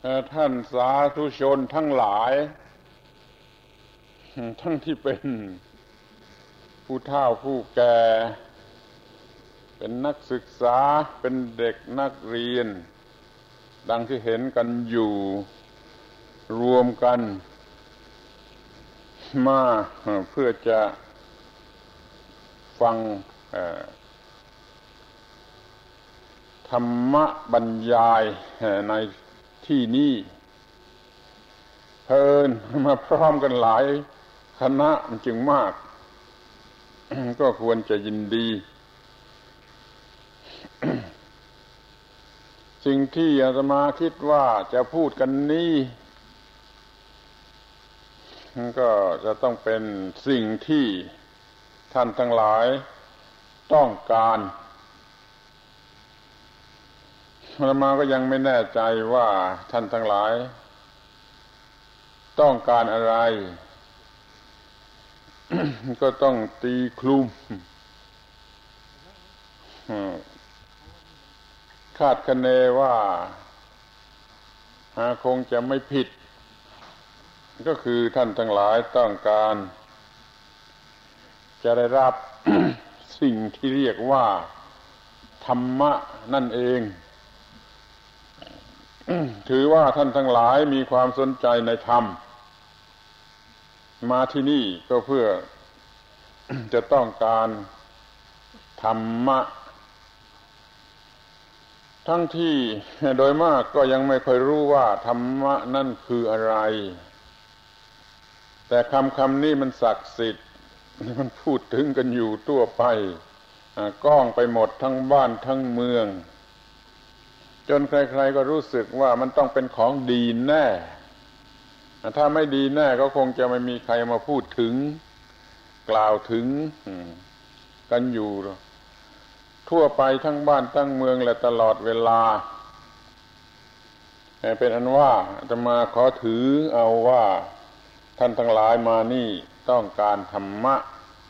ท่านสาธุชนทั้งหลายทั้งที่เป็นผู้เฒ่าผู้แก่เป็นนักศึกษาเป็นเด็กนักเรียนดังที่เห็นกันอยู่รวมกันมาเพื่อจะฟังธรรมบรรยายในที่นี้เพิ่นมาพร้อมกันหลายคณะจึงมาก ก็ควรจะยินดี สิ่งที่อาตมาคิดว่าจะพูดกันนี้ก็จะต้องเป็นสิ่งที่ท่านทั้งหลายต้องการอาตมาก็ยังไม่แน่ใจว่าท่านทั้งหลายต้องการอะไร ก็ต้องตีคลุมคาดคะเนว่าคงจะไม่ผิดก็คือท่านทั้งหลายต้องการจะได้รับ สิ่งที่เรียกว่าธรรมะนั่นเอง ถือว่าท่านทั้งหลายมีความสนใจในธรรมมาที่นี่ก็เพื่อ จะต้องการธรรมะทั้งที่โดยมากก็ยังไม่ค่อยรู้ว่าธรรมะนั่นคืออะไรแต่คำนี้มันศักดิ์สิทธิ์มันพูดถึงกันอยู่ทั่วไปก้องไปหมดทั้งบ้านทั้งเมืองจนใครๆก็รู้สึกว่ามันต้องเป็นของดีแน่ถ้าไม่ดีแน่ก็คงจะไม่มีใครมาพูดถึงกล่าวถึงกันอยู่ทั่วไปทั้งบ้านทั้งเมืองและตลอดเวลาเป็นอันว่าอาตมาขอถือเอาว่าท่านทั้งหลายมานี่ต้องการธรรมะ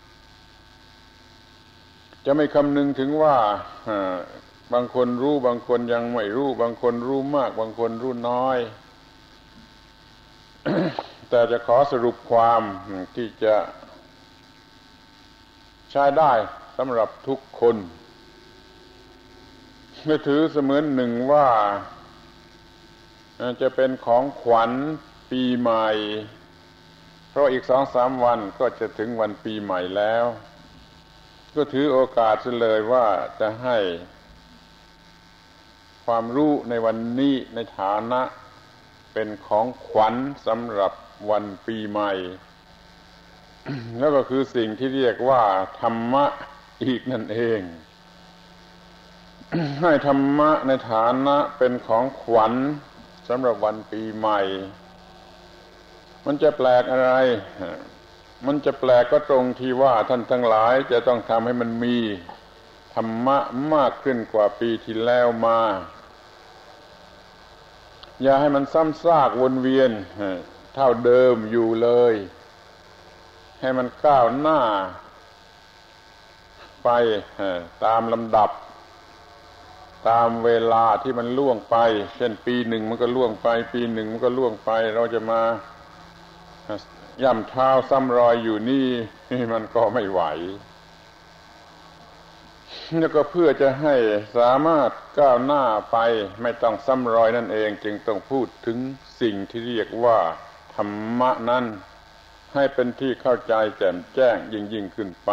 จะไม่คำนึงถึงว่าบางคนรู้บางคนยังไม่รู้บางคนรู้มากบางคนรู้น้อย แต่จะขอสรุปความที่จะใช้ได้สำหรับทุกคนไม่ถือเสมือนหนึ่งว่าจะเป็นของขวัญปีใหม่เพราะอีก 2-3 วันก็จะถึงวันปีใหม่แล้วก็ถือโอกาสเสียเลยว่าจะให้ความรู้ในวันนี้ในฐานะเป็นของขวัญสำหรับวันปีใหม่ แล้วก็คือสิ่งที่เรียกว่าธรรมะอีกนั่นเอง ให้ธรรมะในฐานะเป็นของขวัญสำหรับวันปีใหม่มันจะแปลกอะไรมันจะแปลกก็ตรงที่ว่าท่านทั้งหลายจะต้องทำให้มันมีธรรมะมากขึ้นกว่าปีที่แล้วมาอย่าให้มันซ้ำซากวนเวียนเท่าเดิมอยู่เลยให้มันก้าวหน้าไปตามลำดับตามเวลาที่มันล่วงไปเช่นปีหนึ่งมันก็ล่วงไปปีหนึ่งมันก็ล่วงไปเราจะมาย่ำเท้าซ้ำรอยอยู่นี่มันก็ไม่ไหวแล้วก็เพื่อจะให้สามารถก้าวหน้าไปไม่ต้องซ้ำรอยนั่นเองจึงต้องพูดถึงสิ่งที่เรียกว่าธรรมะนั้นให้เป็นที่เข้าใจแจ่มแจ้งยิ่งขึ้นไป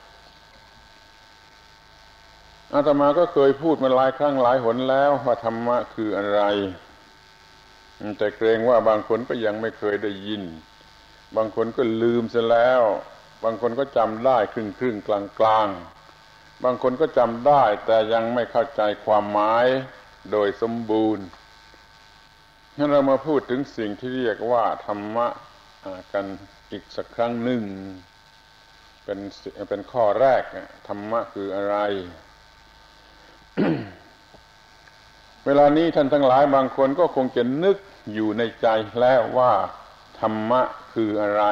อาตมาก็เคยพูดมาหลายครั้งหลายหนแล้วว่าธรรมะคืออะไรแต่เกรงว่าบางคนก็ยังไม่เคยได้ยินบางคนก็ลืมเสียแล้วบางคนก็จำได้ครึ่งกลางบางคนก็จำได้แต่ยังไม่เข้าใจความหมายโดยสมบูรณ์งั้นเรามาพูดถึงสิ่งที่เรียกว่าธรรมะกันอีกสักครั้งหนึ่งเป็นข้อแรกธรรมะคืออะไร เวลานี้ท่านทั้งหลายบางคนก็คงจะนึกอยู่ในใจแล้วว่าธรรมะคืออะไร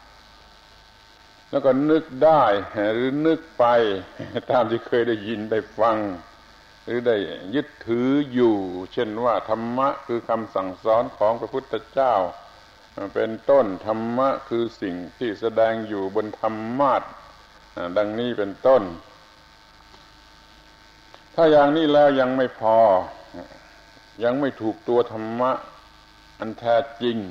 แล้วก็นึกได้หรือนึกไปตามที่เคยได้ยินได้ฟังหรือได้ยึดถืออยู่เช่นว่าธรรมะคือคำสั่งสอนของพระพุทธเจ้าเป็นต้นธรรมะคือสิ่งที่แสดงอยู่บนธรรมาสน์ดังนี้เป็นต้นถ้าอย่างนี้แล้วยังไม่พอยังไม่ถูกตัวธรรมะอันแท้จริง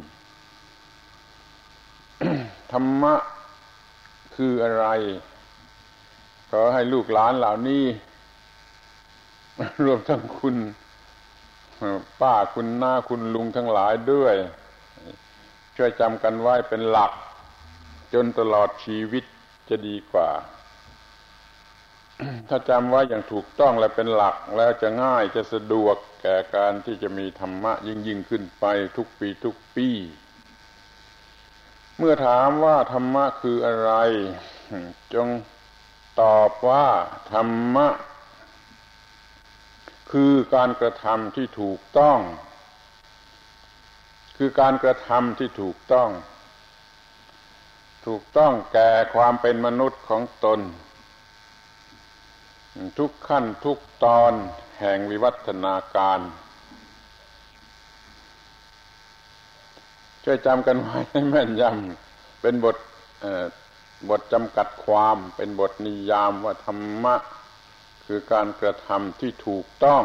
ธรรมะคืออะไรขอให้ลูกหลานเหล่านี้รวมทั้งคุณป้าคุณน้าคุณลุงทั้งหลายด้วยช่วยจำกันไว้เป็นหลักจนตลอดชีวิตจะดีกว่า ถ้าจำไว้อย่างถูกต้องและเป็นหลักแล้วจะง่ายจะสะดวกแก่การที่จะมีธรรมะยิ่งขึ้นไปทุกปีทุกปีเมื่อถามว่าธรรมะคืออะไรจงตอบว่าธรรมะคือการกระทำที่ถูกต้องคือการกระทำที่ถูกต้องแก่ความเป็นมนุษย์ของตนทุกขั้นทุกตอนแห่งวิวัฒนาการช่วยจำกันไว้ให้แม่นยำเป็นบทจำกัดความเป็นบทนิยามว่าธรรมะคือการกระทำที่ถูกต้อง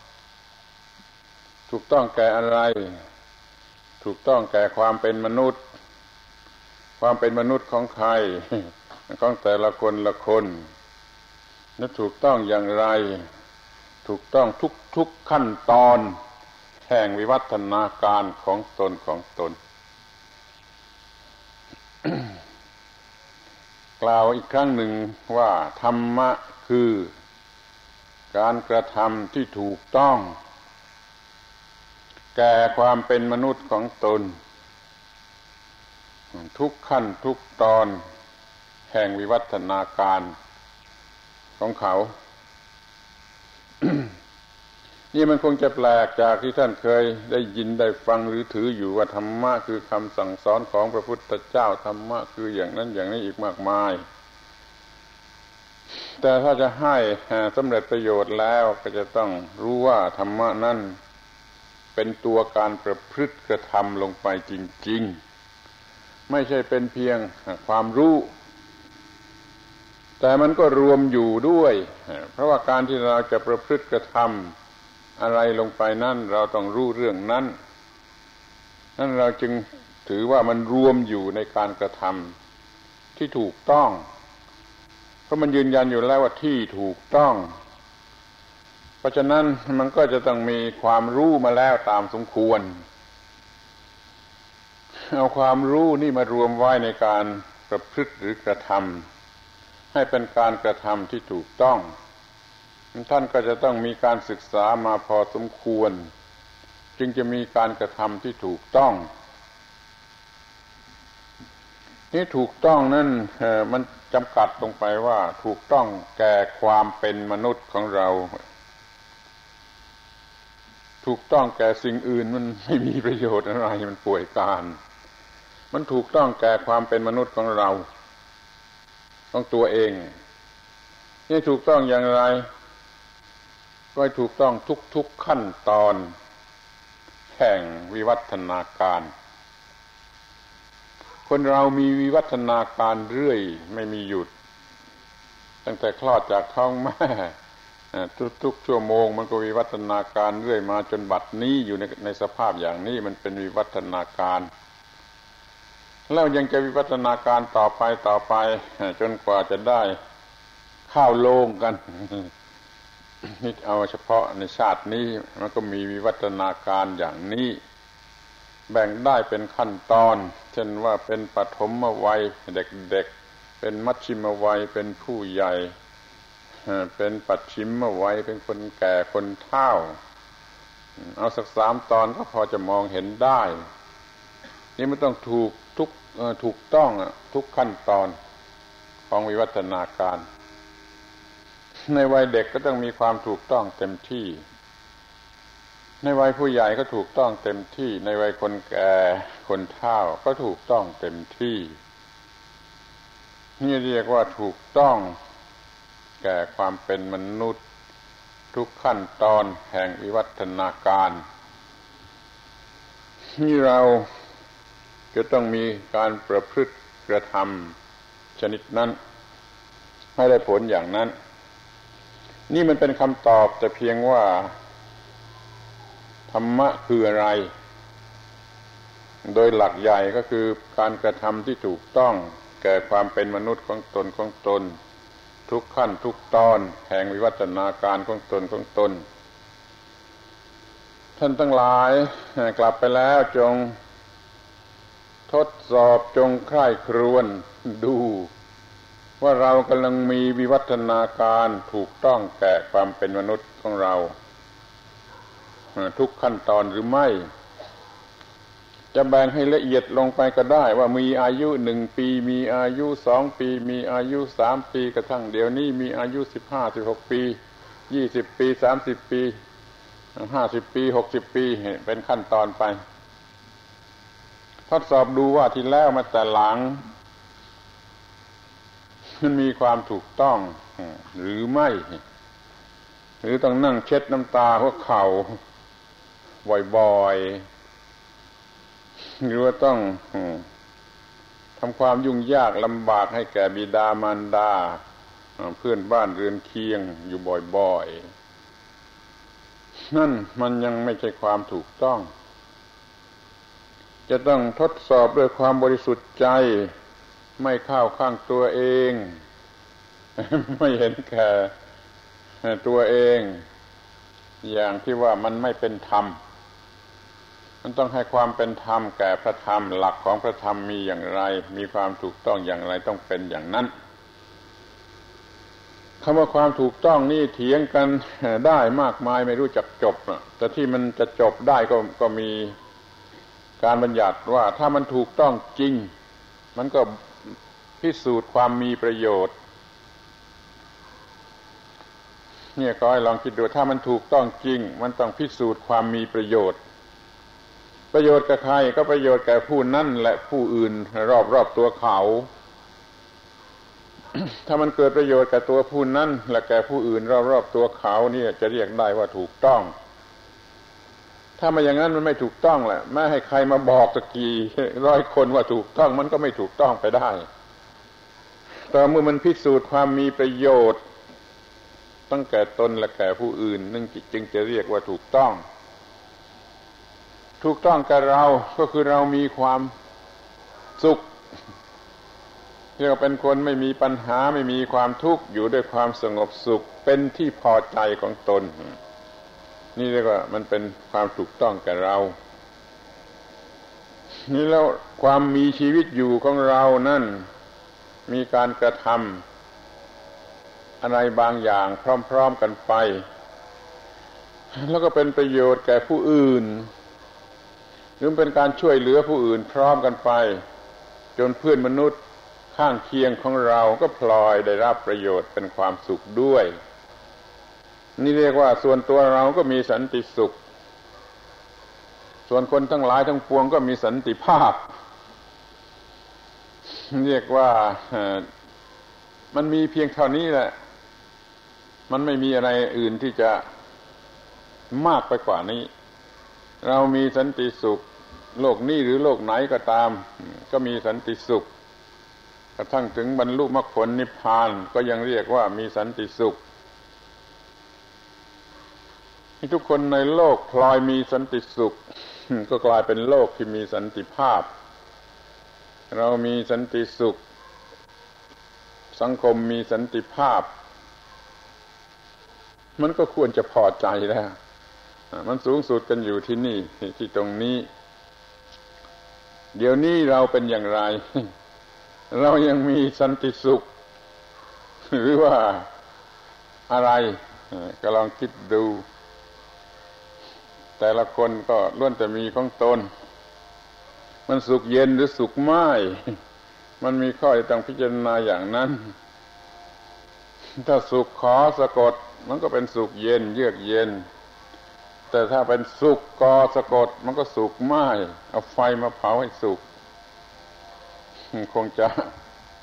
แก่อะไรถูกต้องแก่ความเป็นมนุษย์ความเป็นมนุษย์ของใครของแต่ละคนละคนและถูกต้องอย่างไรถูกต้องทุกขั้นตอนแห่งวิวัฒนาการของตน กล่าวอีกครั้งหนึ่งว่าธรรมะคือการกระทำที่ถูกต้องแก่ความเป็นมนุษย์ของตนทุกขั้นทุกตอนแห่งวิวัฒนาการของเขา นี่มันคงจะแปลกจากที่ท่านเคยได้ยินได้ฟังหรือถืออยู่ว่าธรรมะคือคำสั่งสอนของพระพุทธเจ้าธรรมะคืออย่างนั้นอย่างนี้อีกมากมายแต่ถ้าจะให้สำเร็จประโยชน์แล้วก็จะต้องรู้ว่าธรรมะนั้นเป็นตัวการประพฤติกระทำลงไปจริงๆไม่ใช่เป็นเพียงความรู้แต่มันก็รวมอยู่ด้วยเพราะว่าการที่เราจะประพฤติกระทำอะไรลงไปนั่นเราต้องรู้เรื่องนั้นเราจึงถือว่ามันรวมอยู่ในการกระทำที่ถูกต้องเพราะมันยืนยันอยู่แล้วว่าที่ถูกต้องเพราะฉะนั้นมันก็จะต้องมีความรู้มาแล้วตามสมควรเอาความรู้นี่มารวมไว้ในการประพฤติหรือกระทำให้เป็นการกระทำที่ถูกต้องท่านก็จะต้องมีการศึกษามาพอสมควรจึงจะมีการกระทำที่ถูกต้องนี่ถูกต้องนั่นมันจำกัดลงไปว่าถูกต้องแก่ความเป็นมนุษย์ของเราถูกต้องแก่สิ่งอื่นมันไม่มีประโยชน์อะไรมันป่วยการมันถูกต้องแก่ความเป็นมนุษย์ของเราของตัวเองนี่ถูกต้องอย่างไรก็ถูกต้องทุกขั้นตอนแห่งวิวัฒนาการคนเรามีวิวัฒนาการเรื่อยไม่มีหยุดตั้งแต่คลอดจากท้องแม่ทุกชั่วโมงมันก็วิวัฒนาการเรื่อยมาจนบัดนี้อยู่ในสภาพอย่างนี้มันเป็นวิวัฒนาการแล้วยังจะวิวัฒนาการต่อไปจนกว่าจะได้ข้าวโลงกันนี่เอาเฉพาะในชาตินี้มันก็มีวิวัฒนาการอย่างนี้แบ่งได้เป็นขั้นตอนเช่นว่าเป็นปฐมวัยเด็กๆเป็นมัชชิมวัยเป็นผู้ใหญ่เป็นปัจฉิมวัยเป็นคนแก่คนเฒ่าเอาสัก3 ตอนก็พอจะมองเห็นได้นี่มันต้องถูกต้องทุกขั้นตอนของวิวัฒนาการในวัยเด็กก็ต้องมีความถูกต้องเต็มที่ในวัยผู้ใหญ่ก็ถูกต้องเต็มที่ในวัยคนแก่คนเฒ่าก็ถูกต้องเต็มที่นี่เรียกว่าถูกต้องแก่ความเป็นมนุษย์ทุกขั้นตอนแห่งวิวัฒนาการนี่เราจะต้องมีการประพฤติกระทำชนิดนั้นให้ได้ผลอย่างนั้นนี่มันเป็นคำตอบแต่เพียงว่าธรรมะคืออะไรโดยหลักใหญ่ก็คือการกระทำที่ถูกต้องแก่ความเป็นมนุษย์ของตนทุกขั้นทุกตอนแห่งวิวัฒนาการของตนท่านทั้งหลายกลับไปแล้วจงทดสอบจงใคร่ครวญดูว่าเรากำลังมีวิวัฒนาการถูกต้องแก่ความเป็นมนุษย์ของเราทุกขั้นตอนหรือไม่จะแบ่งให้ละเอียดลงไปก็ได้ว่ามีอายุ1 ปีมีอายุ2 ปีมีอายุ3 ปีกระทั่งเดี๋ยวนี้มีอายุ15-16 ปี20 ปี30 ปี50 ปี60 ปีเป็นขั้นตอนไปทดสอบดูว่าที่แล้วมาแต่หลังมันมีความถูกต้องหรือไม่หรือต้องนั่งเช็ดน้ำตาหัวเข่าบ่อยๆหรือว่าต้องทำความยุ่งยากลำบากให้แก่บิดามารดาเพื่อนบ้านเรือนเคียงอยู่บ่อยๆนั่นมันยังไม่ใช่ความถูกต้องจะต้องทดสอบด้วยความบริสุทธิ์ใจไม่เข้าข้างตัวเองไม่เห็นแก่ตัวเองอย่างที่ว่ามันไม่เป็นธรรมมันต้องให้ความเป็นธรรมแก่พระธรรมหลักของพระธรรมมีอย่างไรมีความถูกต้องอย่างไรต้องเป็นอย่างนั้นคำว่าความถูกต้องนี่เถียงกันได้มากมายไม่รู้จักจบแต่ที่มันจะจบได้ก็มีการบัญญัติว่าถ้ามันถูกต้องจริงมันก็พิสูจน์ความมีประโยชน์เนี่ยก็ให้ลองคิดดูถ้ามันถูกต้องจริงมันต้องพิสูจน์ความมีประโยชน์กับใครก็ประโยชน์แก่ผู้นั้นและผู้อื่นรอบตัวเขา ถ้ามันเกิดประโยชน์แก่ตัวผู้นั้นและแก่ผู้อื่นรอบตัวเขาเนี่ยจะเรียกได้ว่าถูกต้องถ้าไม่อย่างนั้นมันไม่ถูกต้องแหละแม้ให้ใครมาบอกสักกี่ร้อยคนว่าถูกต้องมันก็ไม่ถูกต้องไปได้แต่เมื่อมันพิสูจน์ความมีประโยชน์ตั้งแก่ตนและแก่ผู้อื่นนั่นจึงจะเรียกว่าถูกต้องกับเราก็คือเรามีความสุขเรียกว่าเป็นคนไม่มีปัญหาไม่มีความทุกข์อยู่ด้วยความสงบสุขเป็นที่พอใจของตนนี่เรียกว่ามันเป็นความถูกต้องกับเรานี่แล้วความมีชีวิตอยู่ของเรานั่นมีการกระทำอะไรบางอย่างพร้อมๆกันไปแล้วก็เป็นประโยชน์แก่ผู้อื่นหรือเป็นการช่วยเหลือผู้อื่นพร้อมกันไปจนเพื่อนมนุษย์ข้างเคียงของเราก็พลอยได้รับประโยชน์เป็นความสุขด้วยนี่เรียกว่าส่วนตัวเราก็มีสันติสุขส่วนคนทั้งหลายทั้งปวงก็มีสันติภาพเรียกว่ามันมีเพียงเท่านี้แหละมันไม่มีอะไรอื่นที่จะมากไปกว่านี้เรามีสันติสุขโลกนี้หรือโลกไหนก็ตามก็มีสันติสุขกระทั่งถึงบรรลุมรรคผลนิพพานก็ยังเรียกว่ามีสันติสุขให้ทุกคนในโลกพลอยมีสันติสุขก็กลายเป็นโลกที่มีสันติภาพเรามีสันติสุขสังคมมีสันติภาพมันก็ควรจะพอใจแล้วมันสูงสุดกันอยู่ที่นี่ที่ตรงนี้เดี๋ยวนี้เราเป็นอย่างไรเรายังมีสันติสุขหรือว่าอะไรก็ลองคิดดูแต่ละคนก็ล้วนแต่มีของตนมันสุขเย็นหรือสุขไม่มันมีข้อที่ต้องพิจารณาอย่างนั้นถ้าสุขขอสะกดมันก็เป็นสุขเย็นเยือกเย็นแต่ถ้าเป็นสุขกอสะกดมันก็สุขไม่เอาไฟมาเผาให้สุขคงจะ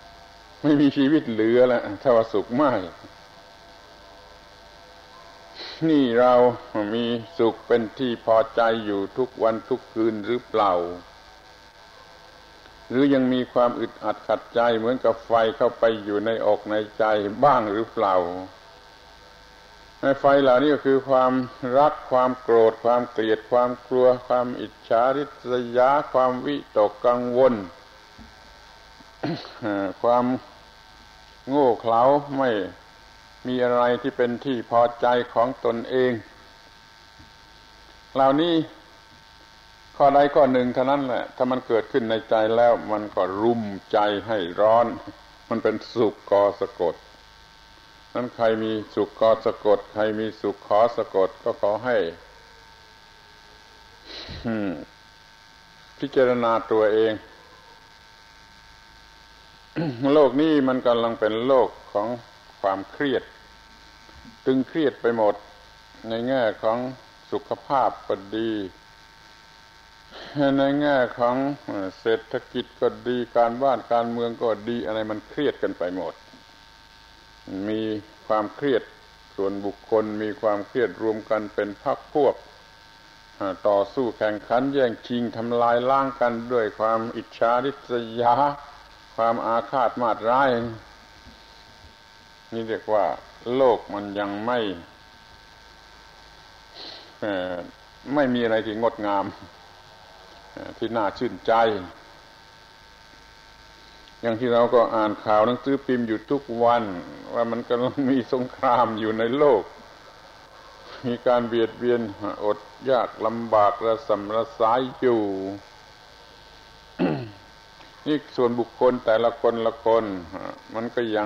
ไม่มีชีวิตเหลือแล้วถ้าว่าสุขไม่นี่เรามีสุขเป็นที่พอใจอยู่ทุกวันทุกคืนหรือเปล่าหรือยังมีความอึดอัดขัดใจเหมือนกับไฟเข้าไปอยู่ในอกในใจบ้างหรือเปล่าไฟเหล่านี้ก็คือความรักความโกรธความเกลียดความกลัวความอิจฉาริษยาความวิตกกังวล ความโง่เขลาไม่มีอะไรที่เป็นที่พอใจของตนเองเหล่านี้ข้อใดข้อหนึ่งเท่านั้นแหละถ้ามันเกิดขึ้นในใจแล้วมันก็รุมใจให้ร้อนมันเป็นสุขกอสะกดนั้นใครมีสุขกอสะกดใครมีสุขขอสะกดก็ขอให้พิจารณาตัวเอง โลกนี้มันกำลังเป็นโลกของความเครียดตึงเครียดไปหมดในแง่ของสุขภาพก็ดีในแง่ของเศรษฐกิจก็ดีการบ้านการเมืองก็ดีอะไรมันเครียดกันไปหมดมีความเครียดส่วนบุคคลมีความเครียดรวมกันเป็นพรรคพวกต่อสู้แข่งขันแย่งชิงทำลายล้างกันด้วยความอิจฉาริษยาความอาฆาตมาตร้ายนี่เรียกว่าโลกมันยังไม่มีอะไรที่งดงามที่น่าชื่นใจอย่างที่เราก็อ่านข่าวหนังสือพิมพ์อยู่ทุกวันว่ามันกำลังมีสงครามอยู่ในโลกมีการเบียดเบียนอดยากลำบากระส่ำระสายอยู่ นี่ส่วนบุคคลแต่ละคนละคนมันก็ยัง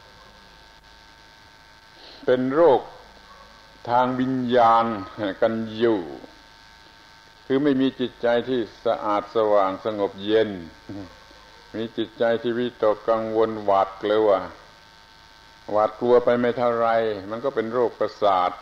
เป็นโรคทางวิญญาณกันอยู่คือไม่มีจิตใจที่สะอาดสว่างสงบเย็นมีจิตใจที่วิตกกังวลหวาดกลัวไปไม่เท่าไรมันก็เป็นโรคประสาท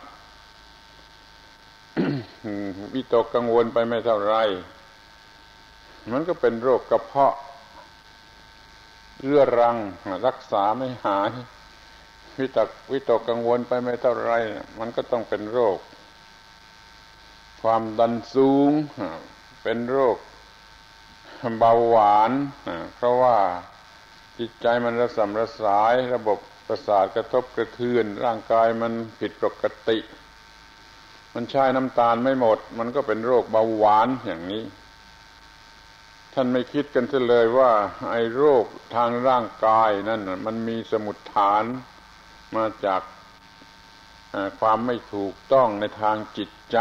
วิตกกังวลไปไม่เท่าไรมันก็เป็นโรคกระเพาะเรื้อรังรักษาไม่หายวิตกกังวลไปไม่เท่าไรมันก็ต้องเป็นโรคความดันสูงเป็นโรคเบาหวานเพราะว่าจิตใจมันระส่ำระสายระบบประสาทกระทบกระเทือนร่างกายมันผิดปกติมันใช้น้ำตาลไม่หมดมันก็เป็นโรคเบาหวานอย่างนี้ท่านไม่คิดกันเลยว่าไอ้โรคทางร่างกายนั่นมันมีสมุฏฐานมาจากความไม่ถูกต้องในทางจิตใจ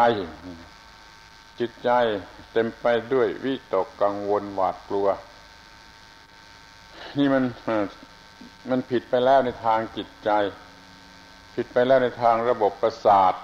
เต็มไปด้วยวิตกกังวลหวาดกลัวนี่มันผิดไปแล้วในทางจิตใจผิดไปแล้วในทางระบบประสาท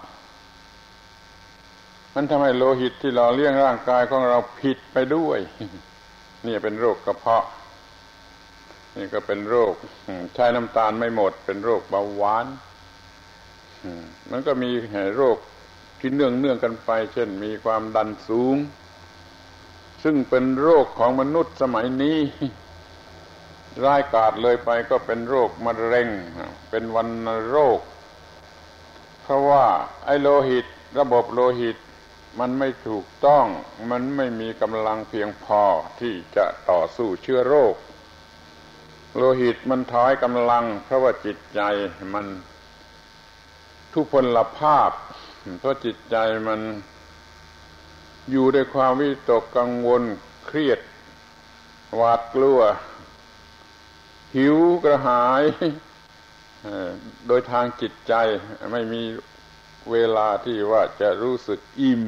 มันทำให้โลหิตที่หล่อเลี้ยงร่างกายของเราผิดไปด้วยนี่เป็นโรคกระเพาะนี่ก็เป็นโรคใช้น้ำตาลไม่หมดเป็นโรคเบาหวานมันก็มีโรคที่เนื่องกันไปเช่นมีความดันสูงซึ่งเป็นโรคของมนุษย์สมัยนี้ร้ายกาจเลยไปก็เป็นโรคมะเร็งเป็นวัณโรคเพราะว่าไอ้โลหิตระบบโลหิตมันไม่ถูกต้องมันไม่มีกำลังเพียงพอที่จะต่อสู้เชื้อโรคโลหิตมันถอยกำลังเพราะว่าจิตใจมันทุพพลภาพเพราะจิตใจมันอยู่ด้วยความวิตกกังวลเครียดหวาดกลัวหิวกระหายโดยทางจิตใจไม่มีเวลาที่ว่าจะรู้สึกอิ่ม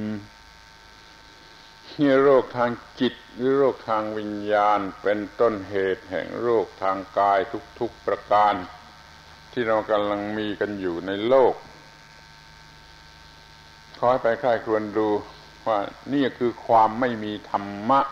นี่โรคทางจิตหรือโรคทางวิญญาณเป็นต้นเหตุแห่งโรคทางกายทุกๆประการที่เรากำลังมีกันอยู่ในโลกขอให้ไปใคร่ครวญดูว่านี่คือความไม่มีธรรมะ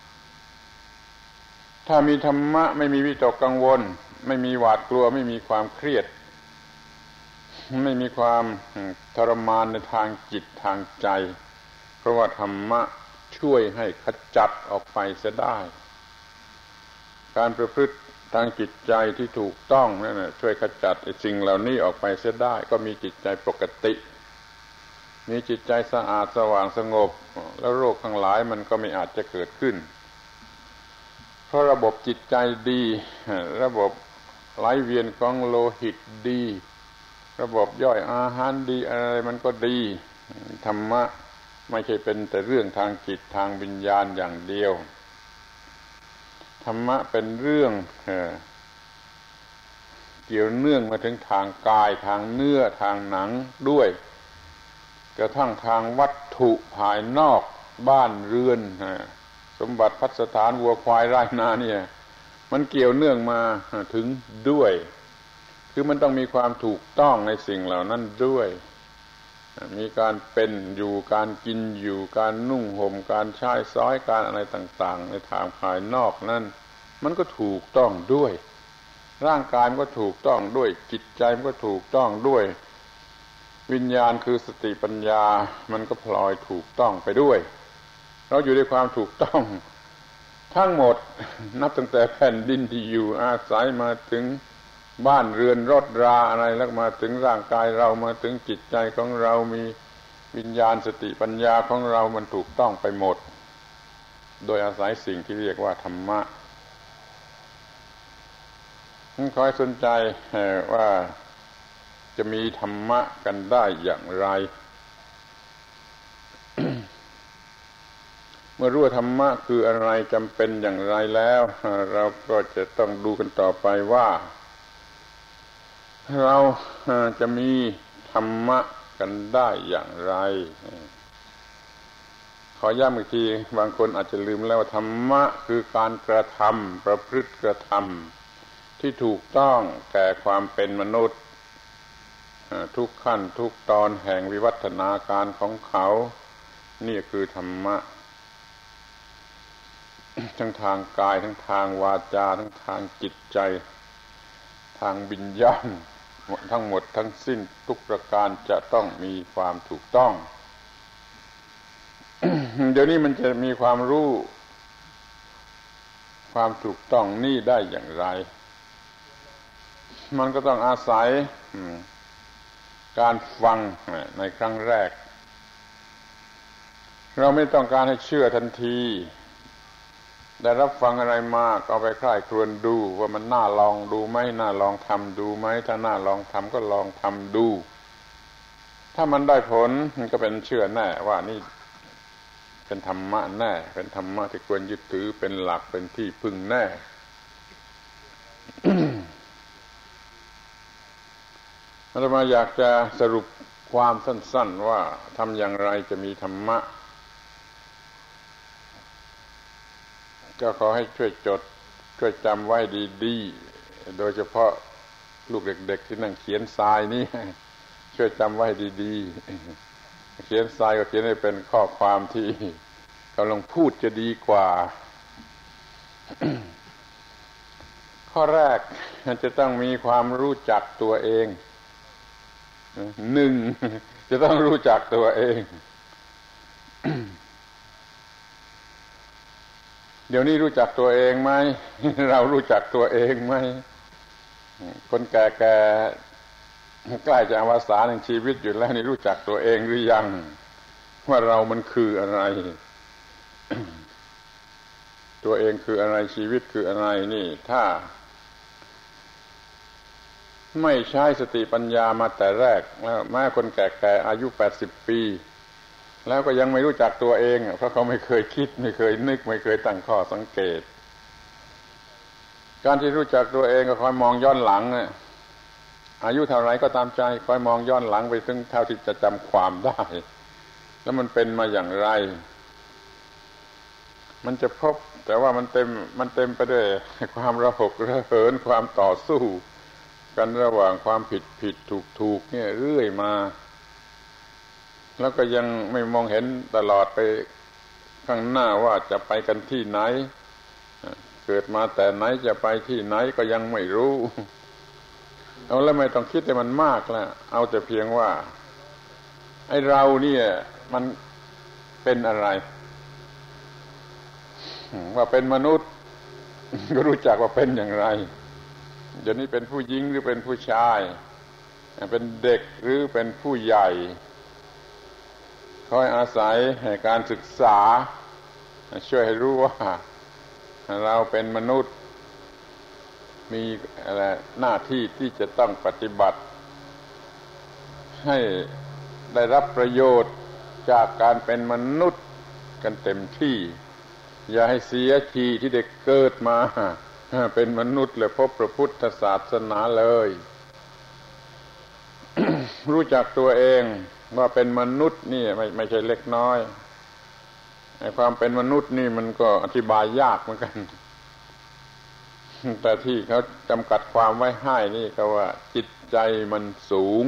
ถ้ามีธรรมะไม่มีวิตกกังวลไม่มีหวาดกลัวไม่มีความเครียดไม่มีความทรมานในทางจิตทางใจเพราะว่าธรรมะช่วยให้ขจัดออกไปเสียได้การประพฤติทางจิตใจที่ถูกต้องนั่นช่วยขจัดสิ่งเหล่านี้ออกไปเสียได้ก็มีจิตใจปกติมีจิตใจสะอาดสว่างสงบแล้วโรคทั้งหลายมันก็ไม่อาจจะเกิดขึ้นเพราะระบบจิตใจดีระบบไหลเวียนของโลหิตดีระบบย่อยอาหารดีอะไรมันก็ดีธรรมะไม่ใช่เป็นแต่เรื่องทางจิตทางวิญญาณอย่างเดียวธรรมะเป็นเรื่องเกี่ยวเนื่องมาถึงทางกายทางเนื้อทางหนังด้วยกระทั่งทางวัตถุภายนอกบ้านเรือนสมบัติพัสถานวัวควายไร่นาเนี่ยมันเกี่ยวเนื่องมาถึงด้วยคือมันต้องมีความถูกต้องในสิ่งเหล่านั้นด้วยมีการเป็นอยู่การกินอยู่การนุ่งห่มการใช้สอยการอะไรต่างๆในทางภายนอกนั้นมันก็ถูกต้องด้วยร่างกายมันก็ถูกต้องด้วยจิตใจมันก็ถูกต้องด้วยวิญญาณคือสติปัญญามันก็พลอยถูกต้องไปด้วยเราอยู่ในความถูกต้องทั้งหมดนับตั้งแต่แผ่นดินที่อยู่อาศัยมาถึงบ้านเรือนรถราอะไรแล้วมาถึงร่างกายเรามาถึงจิตใจของเรามีวิญญาณสติปัญญาของเรามันถูกต้องไปหมดโดยอาศัยสิ่งที่เรียกว่าธรรมะขอให้สนใจว่าจะมีธรรมะกันได้อย่างไร เมื่อรู้ว่าธรรมะคืออะไรจำเป็นอย่างไรแล้วเราก็จะต้องดูกันต่อไปว่าเราจะมีธรรมะกันได้อย่างไรขอย้ำอีกทีบางคนอาจจะลืมแล้วว่าธรรมะคือการกระทำประพฤติกระทำที่ถูกต้องแก่ความเป็นมนุษย์ทุกขั้นทุกตอนแห่งวิวัฒนาการของเขานี่คือธรรมะทั้งทางกายทั้งทางวาจาทั้งทางจิตใจทางวิญญาณทั้งหมดทั้งสิ้นทุกประการจะต้องมีความถูกต้อง เดี๋ยวนี้มันจะมีความรู้ความถูกต้องนี่ได้อย่างไรมันก็ต้องอาศัยการฟังในครั้งแรกเราไม่ต้องการให้เชื่อทันทีได้รับฟังอะไรมาก็เอาไปใคร่ครวญดูว่ามันน่าลองดูไหมน่าลองทำดูไหมถ้าน่าลองทำก็ลองทำดูถ้ามันได้ผลมันก็เป็นเชื่อแน่ว่านี่เป็นธรรมะแน่เป็นธรรมะที่ควรยึดถือเป็นหลักเป็นที่พึ่งแน่ อาตมาอยากจะสรุปความสั้นๆว่าทำอย่างไรจะมีธรรมะก็ขอให้ช่วยจดช่วยจำไว้ดีๆโดยเฉพาะลูกเด็กๆที่นั่งเขียนทรายนี่ช่วยจำไว้ดีๆเขียนทรายก็เขียนให้เป็นข้อความที่กำลังพูดจะดีกว่า ข้อแรกจะต้องมีความรู้จักตัวเองหนึ่งจะต้องรู้จักตัวเอง เดี๋ยวนี้รู้จักตัวเองไหม เรารู้จักตัวเองไหมคนแก่ๆใกล้จะอวสานในชีวิตอยู่แล้วนี่รู้จักตัวเองหรือยังว่าเรามันคืออะไร ตัวเองคืออะไรชีวิตคืออะไรนี่ถ้าไม่ใช้สติปัญญามาแต่แรกแล้วแม้คนแก่ๆอายุ80ปีแล้วก็ยังไม่รู้จักตัวเองเพราะเขาไม่เคยคิดไม่เคยนึกไม่เคยตั้งข้อสังเกตการที่รู้จักตัวเองก็คอยมองย้อนหลังอายุเท่าไรก็ตามใจคอยมองย้อนหลังไปถึงเท่าที่จะจำความได้แล้วมันเป็นมาอย่างไรมันจะพบแต่ว่ามันเต็มไปด้วยความระหกระเหินความต่อสู้กันระหว่างความผิดถูกเนี่ยเรื่อยมาแล้วก็ยังไม่มองเห็นตลอดไปข้างหน้าว่าจะไปกันที่ไหนเกิดมาแต่ไหนจะไปที่ไหนก็ยังไม่รู้เอาแล้วไม่ต้องคิดให้มันมากแล้วเอาแต่เพียงว่าไอ้เราเนี่ยมันเป็นอะไรว่าเป็นมนุษย์ก็รู้จักว่าเป็นอย่างไรเดี๋ยวนี้เป็นผู้หญิงหรือเป็นผู้ชายเป็นเด็กหรือเป็นผู้ใหญ่คอยอาศัยการศึกษาช่วยให้รู้ว่าเราเป็นมนุษย์มีอะไรหน้าที่ที่จะต้องปฏิบัติให้ได้รับประโยชน์จากการเป็นมนุษย์กันเต็มที่อย่าให้เสียทีที่ได้เกิดมาเป็นมนุษย์และพบพระพุทธศาสนาเลย รู้จักตัวเองว่าเป็นมนุษย์นี่ไม่ใช่เล็กน้อยไอ้ความเป็นมนุษย์นี่มันก็อธิบายยากเหมือนกันแต่ที่เขาจำกัดความไว้ให้นี่ก็ว่าจิตใจมันสูง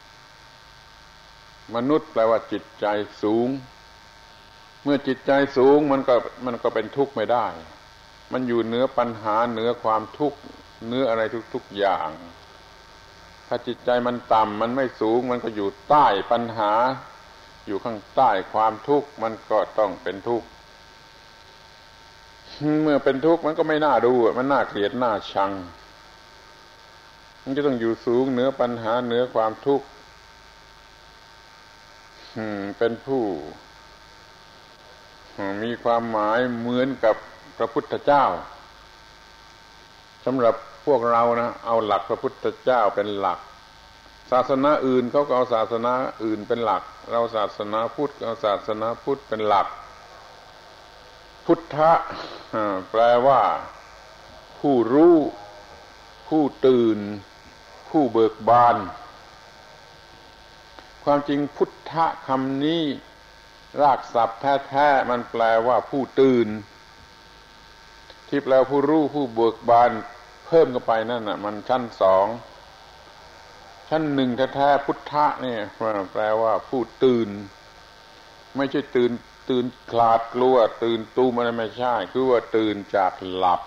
มนุษย์แปลว่าจิตใจสูงเมื่อจิตใจสูงมันก็เป็นทุกข์ไม่ได้มันอยู่เหนือปัญหาเหนือความทุกข์เหนืออะไรทุกๆอย่างถ้าจิตใจมันต่ำมันไม่สูงมันก็อยู่ใต้ปัญหาอยู่ข้างใต้ความทุกข์มันก็ต้องเป็นทุกข์เมื่อเป็นทุกข์มันก็ไม่น่าดูมันน่าเกลียดน่าชังมันจะต้องอยู่สูงเหนือปัญหาเหนือความทุกข์เป็นผู้มีความหมายเหมือนกับพระพุทธเจ้าสำหรับพวกเรานะเอาหลักพระพุทธเจ้าเป็นหลักศาสนาอื่นเขาก็เอาศาสนาอื่นเป็นหลักเราศาสนาพุทธเอาศาสนาพุทธเป็นหลักพุทธะแปลว่าผู้รู้ผู้ตื่นผู้เบิกบานความจริงพุทธะคำนี้รากศัพท์แท้ๆมันแปลว่าผู้ตื่นที่แปลผู้รู้ผู้เบิกบานเพิ่มเข้าไปนั่นน่ะมันชั้นสองชั้นหนึ่งแท้ๆพุทธะนี่แปลว่าผู้ตื่นไม่ใช่ตื่นขลาดกลัวตื่นตูมอะไรไม่ใช่คือว่าตื่นจากหลับ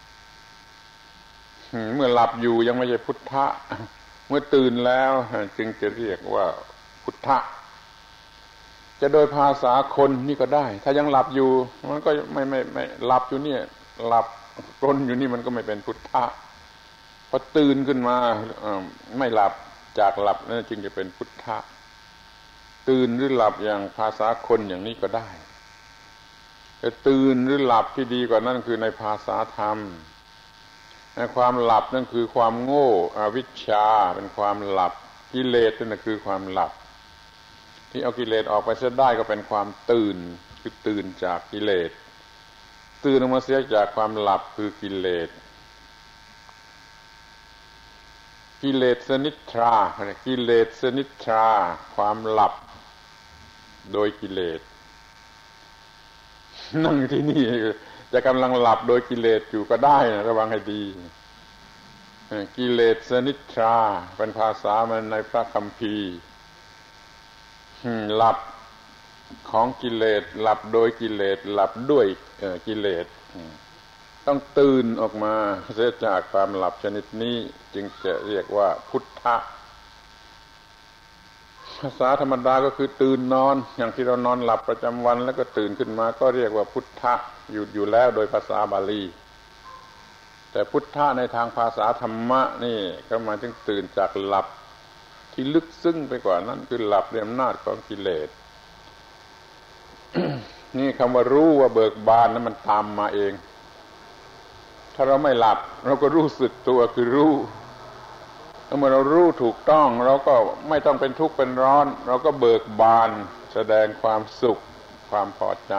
เมื่อหลับอยู่ยังไม่ใช่พุทธะเมื่อตื่นแล้วจึงจะเรียกว่าพุทธะจะโดยภาษาคนนี่ก็ได้ถ้ายังหลับอยู่มันก็ไม่หลับอยู่เนี่ยหลับกลนอยู่นี่มันก็ไม่เป็นพุทธะพอตื่นขึ้นมาไม่หลับจากหลับนั่นจึงจะเป็นพุทธะตื่นหรือหลับอย่างภาษาคนอย่างนี้ก็ได้แต่ตื่นหรือหลับที่ดีกว่านั้นคือในภาษาธรรมในความหลับนั่นคือความโง่อวิชชาเป็นความหลับกิเลสนั่นคือความหลับที่เอากิเลสออกไปเสียได้ก็เป็นความตื่นคือตื่นจากกิเลสตื่นออกมาเสียจากความหลับคือกิเลสกิเลสนิทรากิเลสนิทราความหลับโดยกิเลสนั่งที่นี่จะกำลังหลับโดยกิเลสอยู่ก็ได้นะระวังให้ดีกิเลสนิทราเป็นภาษามันในพระคัมภีร์หลับของกิเลสหลับโดยกิเลสหลับด้วยกิเลสต้องตื่นออกมาเสียจากความหลับชนิดนี้จึงจะเรียกว่าพุทธะภาษาธรรมดาก็คือตื่นนอนอย่างที่เรานอนหลับประจำวันแล้วก็ตื่นขึ้นมาก็เรียกว่าพุทธะอยู่แล้วโดยภาษาบาลีแต่พุทธะในทางภาษาธรรมะนี่ก็หมายถึงตื่นจากหลับที่ลึกซึ้งไปกว่านั้นคือหลับด้วยอำนาจของกิเลส นี่คำว่ารู้ว่าเบิกบานนั้นมันตามมาเองถ้าเราไม่หลับเราก็รู้สึกตัวคือรู้เมื่อเรารู้ถูกต้องเราก็ไม่ต้องเป็นทุกข์เป็นร้อนเราก็เบิกบานแสดงความสุขความพอใจ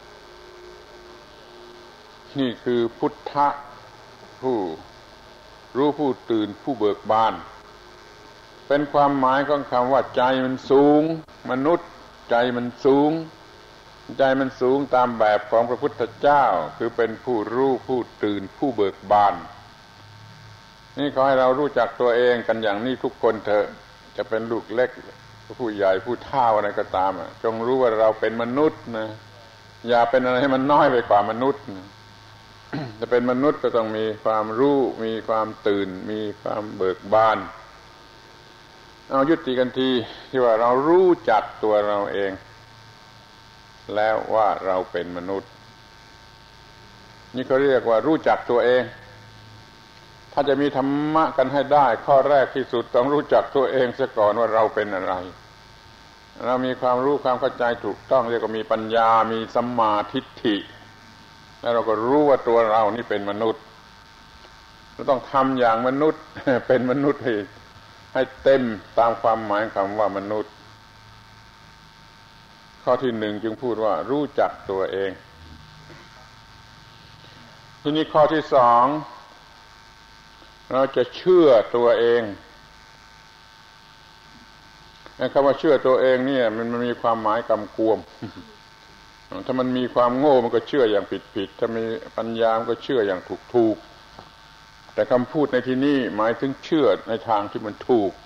นี่คือพุทธะผู้รู้ผู้ตื่นผู้เบิกบานเป็นความหมายของคำว่าใจมันสูงมนุษย์ใจมันสูงใจมันสูงตามแบบของพระพุทธเจ้าคือเป็นผู้รู้ผู้ตื่นผู้เบิกบานนี่ขอให้เรารู้จักตัวเองกันอย่างนี้ทุกคนเถอะจะเป็นลูกเล็กผู้ใหญ่ผู้เฒ่าอะไรก็ตามจงรู้ว่าเราเป็นมนุษย์นะอย่าเป็นอะไรให้มันน้อยไปกว่ามนุษย์จะเป็นมนุษย์ก็ต้องมีความรู้มีความตื่นมีความเบิกบานเอายุติกันทีที่ว่าเรารู้จักตัวเราเองแล้วว่าเราเป็นมนุษย์นี่เขาเรียกว่ารู้จักตัวเองถ้าจะมีธรรมะกันให้ได้ข้อแรกที่สุดต้องรู้จักตัวเองซะก่อนว่าเราเป็นอะไรเรามีความรู้ความเข้าใจถูกต้องเรียกว่ามีปัญญามีสัมมาทิฏฐิแล้วเราก็รู้ว่าตัวเรานี่เป็นมนุษย์เราต้องทำอย่างมนุษย์ เป็นมนุษย์ให้เต็มตามความหมายคำว่ามนุษย์ข้อที่หนึ่งจึงพูดว่ารู้จักตัวเองทีนี้ข้อที่สองเราจะเชื่อตัวเองคำว่าเชื่อตัวเองเนี่ยมันมีความหมายกำกวม ถ้ามันมีความโง่มันก็เชื่ออย่างผิดถ้ามีปัญญามันก็เชื่ออย่างถูกแต่คำพูดในที่นี้หมายถึงเชื่อในทางที่มันถูก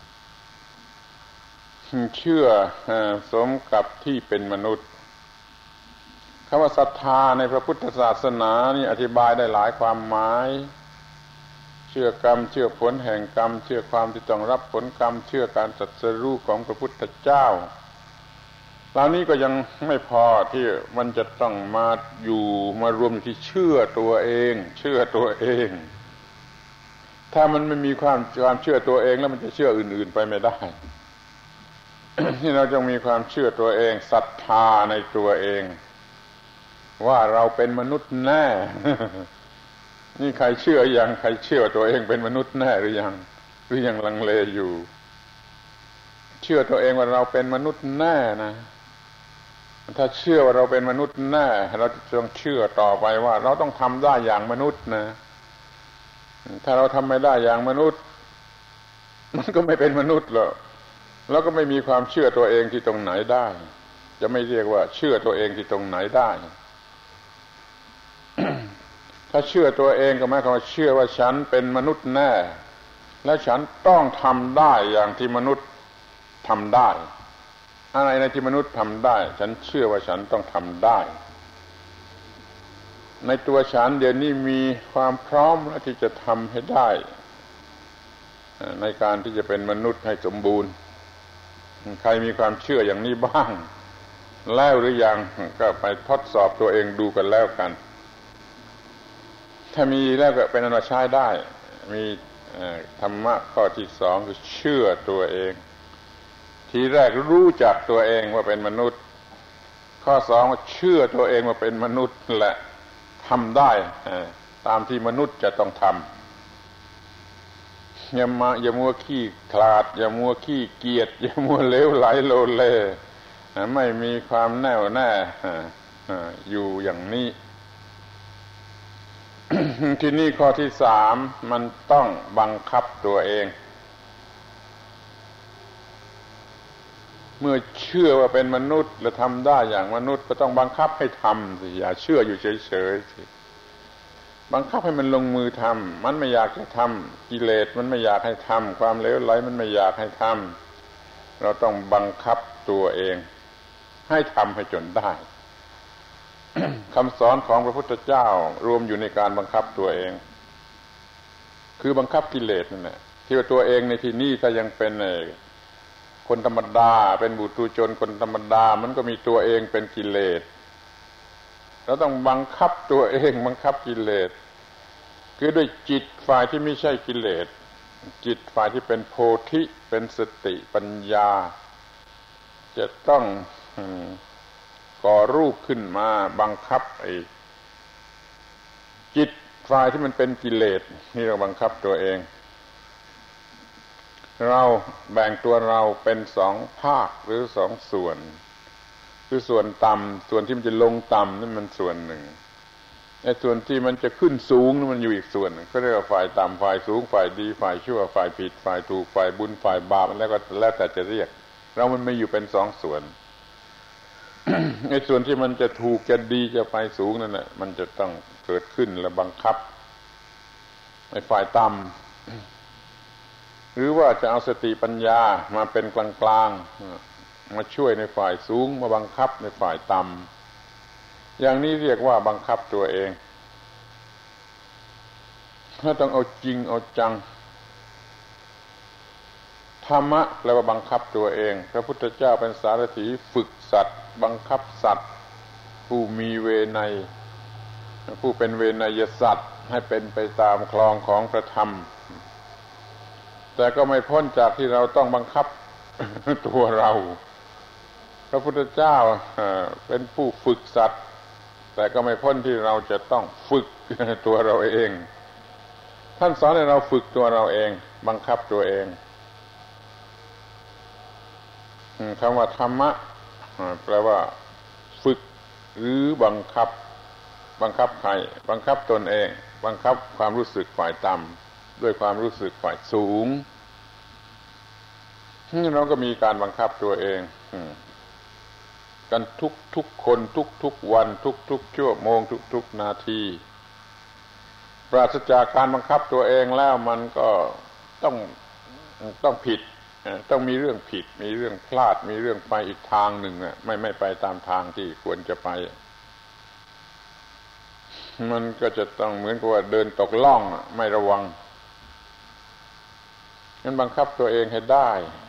เชื่อสมกับที่เป็นมนุษย์คำว่าศรัทธาในพระพุทธศาสนานี่อธิบายได้หลายความหมายเชื่อกรรมเชื่อผลแห่งกรรมเชื่อความที่ต้องรับผลกรรมเชื่อการตรัสรู้ของพระพุทธเจ้าเหล่านี้ก็ยังไม่พอที่มันจะต้องมารวมอยู่ที่เชื่อตัวเองเชื่อตัวเองถ้ามันไม่มีความเชื่อตัวเองแล้วมันจะเชื่ออื่นๆไปไม่ได้ ที่เราจงมีความเชื่อตัวเองศรัทธาในตัวเองว่าเราเป็นมนุษย์แน่ นี่ใครเชื่อยังใครเชื่อตัวเองเป็นมนุษย์แน่หรือยังลังเลอยู่เชื่อตัวเองว่าเราเป็นมนุษย์แน่นะถ้าเชื่อว่าเราเป็นมนุษย์แน่เราต้องเชื่อต่อไปว่าเราต้องทำได้อย่างมนุษย์นะถ้าเราทำไม่ได้อย่างมนุษย์มันก็ไม่เป็นมนุษย์หรอกแล้วก็ไม่มีความเชื่อตัวเองที่ตรงไหนได้จะไม่เรียกว่าเชื่อตัวเองที่ตรงไหนได้ ถ้าเชื่อตัวเองก็หมายความว่าเชื่อว่าฉันเป็นมนุษย์แน่และฉันต้องทำได้อย่างที่มนุษย์ทำได้อะไรในที่มนุษย์ทำได้ฉันเชื่อว่าฉันต้องทำได้ในตัวฉันเดี๋ยวนี้มีความพร้อมที่จะทำให้ได้ในการที่จะเป็นมนุษย์ให้สมบูรณ์ใครมีความเชื่ออย่างนี้บ้างแล้วหรือยังก็ไปทดสอบตัวเองดูกันแล้วกันถ้ามีแล้วก็เป็นอันว่าใช้ได้มีธรรมะข้อที่สองคือเชื่อตัวเองทีแรกรู้จักตัวเองว่าเป็นมนุษย์ข้อสองว่าเชื่อตัวเองว่าเป็นมนุษย์และทำได้ตามที่มนุษย์จะต้องทำอย่ามัวขี้ขลาดอย่ามัวขี้เกียจอย่ามัวเลวไหลโลเลไม่มีความแน่วแน่อยู่อย่างนี้ ที่นี่ข้อที่สามมันต้องบังคับตัวเองเมื่อเชื่อว่าเป็นมนุษย์และทำได้อย่างมนุษย์ก็ต้องบังคับให้ทำสิอย่าเชื่ออยู่เฉยๆสิบังคับให้มันลงมือทำมันไม่อยากจะทำกิเลสมันไม่อยากให้ทำความเลวไหลมันไม่อยากให้ทำเราต้องบังคับตัวเองให้ทำให้จนได้ คำสอนของพระพุทธเจ้ารวมอยู่ในการบังคับตัวเองคือบังคับกิเลสนั่นแหละที่ว่าตัวเองในที่นี้ถ้ายังเป็นคนธรรมดาเป็นบุตุชนคนธรรมดามันก็มีตัวเองเป็นกิเลสเราต้องบังคับตัวเองบังคับกิเลสคือด้วยจิตฝ่ายที่ไม่ใช่กิเลสจิตฝ่ายที่เป็นโพธิเป็นสติปัญญาจะต้องก่อรูปขึ้นมาบังคับไอ้จิตฝ่ายที่มันเป็นกิเลสนี่เราบังคับตัวเองเราแบ่งตัวเราเป็นสองภาคหรือสองส่วนคือส่วนต่ำส่วนที่มันจะลงต่ำนั่นมันส่วนหนึ่งไอ้ส่วนที่มันจะขึ้นสูงนั่นมันอยู่อีกส่วนนึงเขาเรียกว่าฝ่ายต่ำฝ่ายสูงฝ่ายดีฝ่ายชั่วฝ่ายผิดฝ่ายถูกฝ่ายบุญฝ่ายบาปแล้วก็แล้วแต่จะเรียกเรามันไม่อยู่เป็นสองส่วน ไอ้ส่วนที่มันจะถูกจะดีจะไปสูงนั่นแหละมันจะต้องเกิดขึ้นและบังคับไอ้ฝ่ายต่ำหรือว่าจะเอาสติปัญญามาเป็นกลางๆมาช่วยในฝ่ายสูงมาบังคับในฝ่ายต่ำอย่างนี้เรียกว่าบังคับตัวเองถ้าต้องเอาจริงเอาจังธรรมะแปลว่าบังคับตัวเองพระพุทธเจ้าเป็นสารถีฝึกสัตว์บังคับสัตว์ผู้มีเวไนยผู้เป็นเวไนยสัตว์ให้เป็นไปตามคลองของพระธรรมแต่ก็ไม่พ้นจากที่เราต้องบังคับตัวเราระพุทธเจ้าเป็นผู้ฝึกสัตว์แต่ก็ไม่พ้นที่เราจะต้องฝึกตัวเราเองท่านสอนให้เราฝึกตัวเราเองบังคับตัวเองคำว่าธรรมะแปลว่าฝึกหรือบังคับใครบังคับตนเองบังคับความรู้สึกฝ่ายต่ำด้วยความรู้สึกฝ่ายสูงเราก็มีการบังคับตัวเองกันทุกคนทุกวันทุกชั่วโมงทุกนาทีปราศจากการบังคับตัวเองแล้วมันก็ต้องผิดต้องมีเรื่องผิดมีเรื่องพลาดมีเรื่องไปอีกทางหนึ่งไม่ไปตามทางที่ควรจะไปมันก็จะต้องเหมือนกับว่าเดินตกล่องไม่ระวังงั้นบังคับตัวเองให้ได้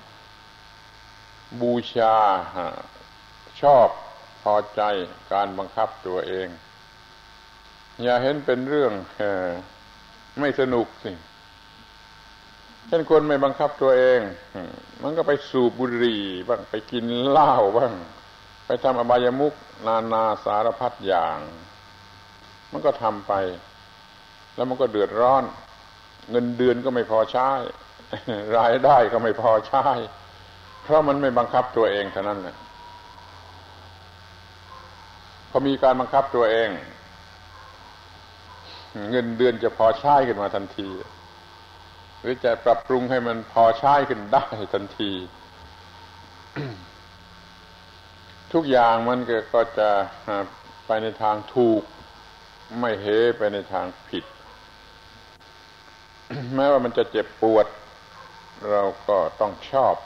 บูชาชอบพอใจการบังคับตัวเองอย่าเห็นเป็นเรื่องไม่สนุกสิเช่นคนไม่บังคับตัวเองมันก็ไปสูบบุหรี่บ้างไปกินเหล้าบ้างไปทำอบายมุขนานาสารพัดอย่างมันก็ทำไปแล้วมันก็เดือดร้อนเงินเดือนก็ไม่พอใช้รายได้ก็ไม่พอใช้เพราะมันไม่บังคับตัวเองเท่านั้นแหละพอมีการบังคับตัวเองเงินเดือนจะพอใช้ขึ้นมาทันทีหรือจะปรับปรุงให้มันพอใช้ขึ้นได้ทันที ทุกอย่างมันก็จะไปในทางถูกไม่เหไปในทางผิด แม้ว่ามันจะเจ็บปวดเราก็ต้องชอบ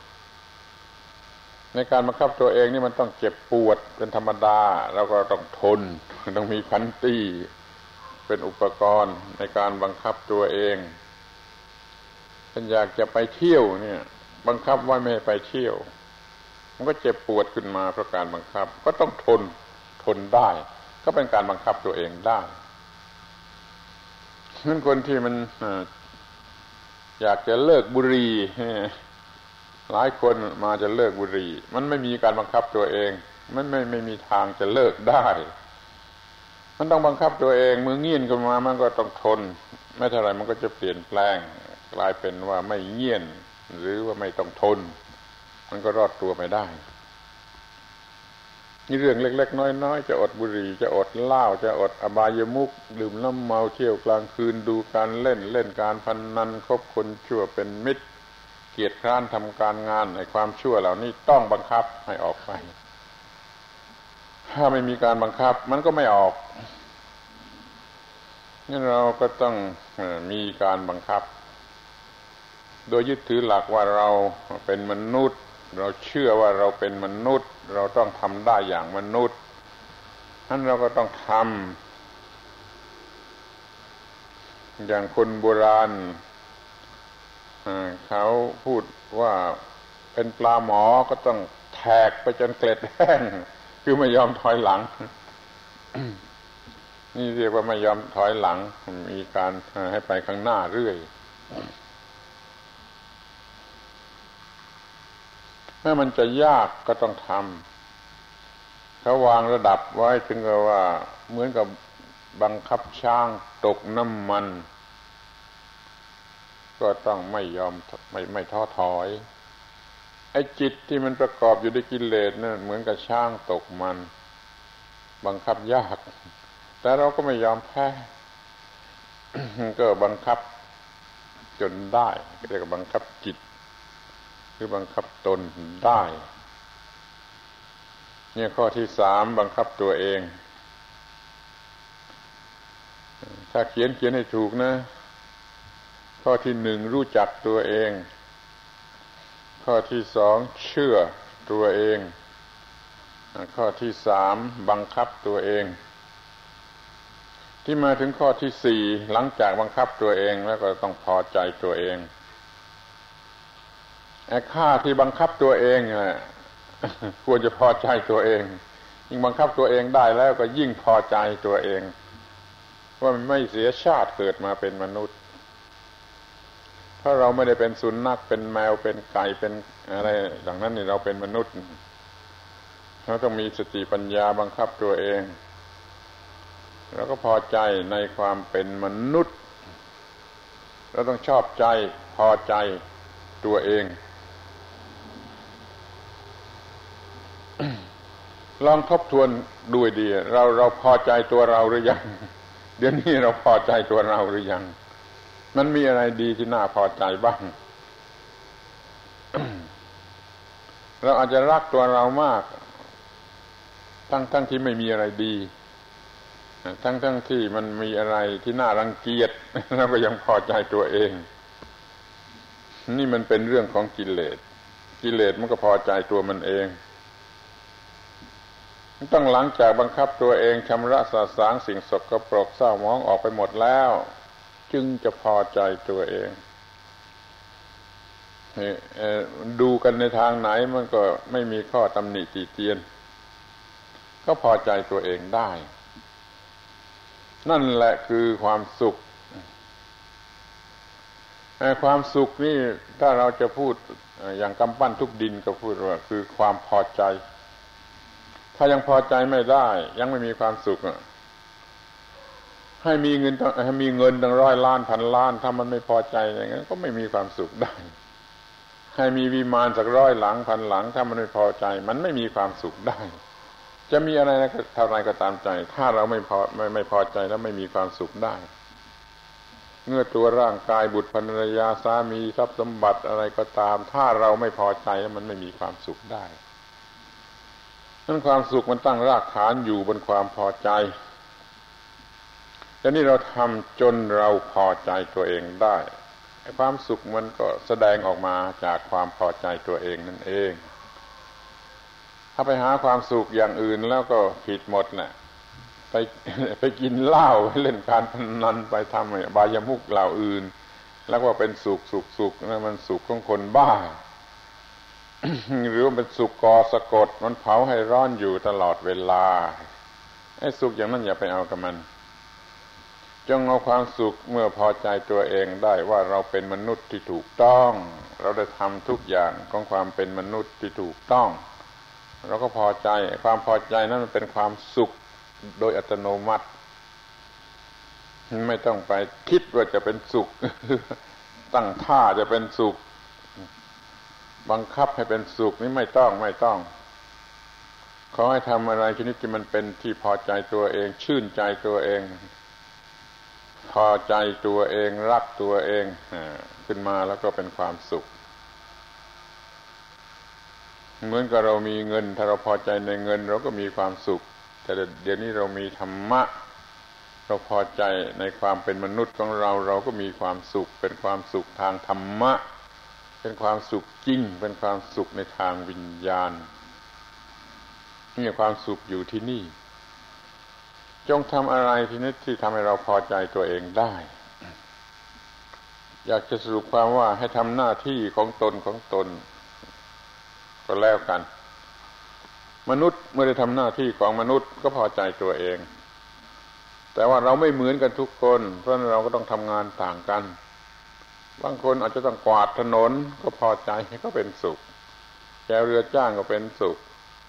ในการบังคับตัวเองนี่มันต้องเจ็บปวดเป็นธรรมดาเราก็ต้องทนต้องมีขันติเป็นอุปกรณ์ในการบังคับตัวเองฉันอยากจะไปเที่ยวเนี่ยบังคับไว้ไม่ให้ไปเที่ยวมันก็เจ็บปวดขึ้นมาเพราะการบังคับก็ต้องทนได้ก็เป็นการบังคับตัวเองได้งั้นคนที่มันอยากจะเลิกบุหรี่หลายคนมาจะเลิกบุหรี่มันไม่มีการบังคับตัวเองมันไม่มีทางจะเลิกได้มันต้องบังคับตัวเองมือเงี่ยนขึ้นมามันก็ต้องทนไม่เท่าไรมันก็จะเปลี่ยนแปลงกลายเป็นว่าไม่เงี่ยนหรือว่าไม่ต้องทนมันก็รอดตัวไม่ได้นี่เรื่องเล็กๆน้อยๆจะอดบุหรี่จะอดเหล้าจะอดอบายมุขดื่มน้ำเมาเที่ยวกลางคืนดูการเล่นการพนันคบคนชั่วเป็นมิตรเกียจคร้านทำการงานในความชั่วเหล่านี้ต้องบังคับให้ออกไปถ้าไม่มีการบังคับมันก็ไม่ออกงั้นเราก็ต้องมีการบังคับโดยยึดถือหลักว่าเราเป็นมนุษย์เราเชื่อว่าเราเป็นมนุษย์เราต้องทำได้อย่างมนุษย์นั้นเราก็ต้องทำอย่างคนโบราณเขาพูดว่าเป็นปลาหมอก็ต้องแทกไปจนเกล็ดแห้งคือไม่ยอมถอยหลัง นี่เรียกว่าไม่ยอมถอยหลังมีการให้ไปข้างหน้าเรื่อยแม้มันจะยากก็ต้องทำเขาวางระดับไว้ถึงกับว่าเหมือนกับบังคับช้างตกน้ำมันก็ต้องไม่ยอมไม่ท้อถอยไอ้จิตที่มันประกอบอยู่ด้วยกิเลสนั่นเหมือนกับช้างตกมันบังคับยากแต่เราก็ไม่ยอมแพ้ ก็บังคับจนได้เรียกว่าบังคับจิตหรือบังคับตนได้เนี่ยข้อที่3บังคับตัวเองถ้าเขียนให้ถูกนะข้อที่1รู้จักตัวเองข้อที่2เชื่อตัวเองข้อที่3บังคับตัวเองที่มาถึงข้อที่4หลังจากบังคับตัวเองแล้วก็ต้องพอใจตัวเองไอ้ข้าที่บังคับตัวเองควรจะพอใจตัวเองยิ่งบังคับตัวเองได้แล้วก็ยิ่งพอใจตัวเองว่ามันไม่เสียชาติเกิดมาเป็นมนุษย์ถ้าเราไม่ได้เป็นสุนัขเป็นแมวเป็นไก่เป็นอะไรดังนั้นนี่เราเป็นมนุษย์เราต้องมีสติปัญญาบังคับตัวเองแล้วก็พอใจในความเป็นมนุษย์เราต้องชอบใจพอใจตัวเอง ลองทบทวนดูดีเราพอใจตัวเราหรือยังเดี๋ยวนี้เราพอใจตัวเราหรือยังมันมีอะไรดีที่น่าพอใจบ้าง เราอาจจะรักตัวเรามากทั้งที่ไม่มีอะไรดีทั้งที่มันมีอะไรที่น่ารังเกียจเราก็ยังพอใจตัวเองนี่มันเป็นเรื่องของกิเลสมันก็พอใจตัวมันเองต้องหลังจากบังคับตัวเองชำระสาสางสิ่งสกปรกเศร้าหมองออกไปหมดแล้วจึงจะพอใจตัวเองดูกันในทางไหนมันก็ไม่มีข้อตำหนิติเตียนก็พอใจตัวเองได้นั่นแหละคือความสุขความสุขนี่ถ้าเราจะพูดอย่างกำปั้นทุบดินก็พูดว่าคือความพอใจถ้ายังพอใจไม่ได้ยังไม่มีความสุขให้มีเงินตั้ง100 ล้านพันล้านถ้ามันไม่พอใจอย่างนั้นก็ไม่มีความสุขได้ให้มีวิมานสัก100 หลังพันหลังถ้ามันไม่พอใจมันไม่มีความสุขได้จะมีอะไรเท่าไรก็ตามใจถ้าเราไม่พอใจแล้วไม่มีความสุขได้เมื่อตัวร่างกายบุตรภรรยาสามีทรัพย์สมบัติอะไรก็ตามถ้าเราไม่พอใจมันไม่มีความสุขได้นั้นความสุขมันตั้งรากฐานอยู่บนความพอใจแต่นี่เราทำจนเราพอใจตัวเองได้ความสุขมันก็แสดงออกมาจากความพอใจตัวเองนั่นเองถ้าไปหาความสุขอย่างอื่นแล้วก็ผิดหมดแหละไปกินเหล้าไปเล่นการพนันไปทำอบายมุขเหล่าอื่นแล้วก็เป็นสุขนั่นมันสุขของคนบ้า หรือว่าเป็นสุขก่อสะกดมันเผาให้ร้อนอยู่ตลอดเวลาไอ้สุขอย่างนั้นอย่าไปเอากับมันจงเอาความสุขเมื่อพอใจตัวเองได้ว่าเราเป็นมนุษย์ที่ถูกต้องเราได้ทำทุกอย่างของความเป็นมนุษย์ที่ถูกต้องเราก็พอใจความพอใจนั้นมันเป็นความสุขโดยอัตโนมัติไม่ต้องไปคิดว่าจะเป็นสุข ตั้งท่าจะเป็นสุขบังคับให้เป็นสุขนี่ไม่ต้องขอให้ทำอะไรชนิดที่มันเป็นที่พอใจตัวเองชื่นใจตัวเองพอใจตัวเองรักตัวเองขึ้นมาแล้วก็เป็นความสุขเหมือนกับเรามีเงินถ้าเราพอใจในเงินเราก็มีความสุขแต่เดี๋ยวนี้เรามีธรรมะเราพอใจในความเป็นมนุษย์ของเราเราก็มีความสุขเป็นความสุขทางธรรมะเป็นความสุขจริงเป็นความสุขในทางวิญญาณนี่ความสุขอยู่ที่นี่จงทำอะไรที่นิดที่ทำให้เราพอใจตัวเองได้อยากจะสรุปความว่าให้ทำหน้าที่ของตนก็แล้วกันมนุษย์เมื่อได้ทำหน้าที่ของมนุษย์ก็พอใจตัวเองแต่ว่าเราไม่เหมือนกันทุกคนเพราะเราก็ต้องทำงานต่างกันบางคนอาจจะต้องกวาดถนนก็พอใจก็เป็นสุขแจวเรือจ้างก็เป็นสุข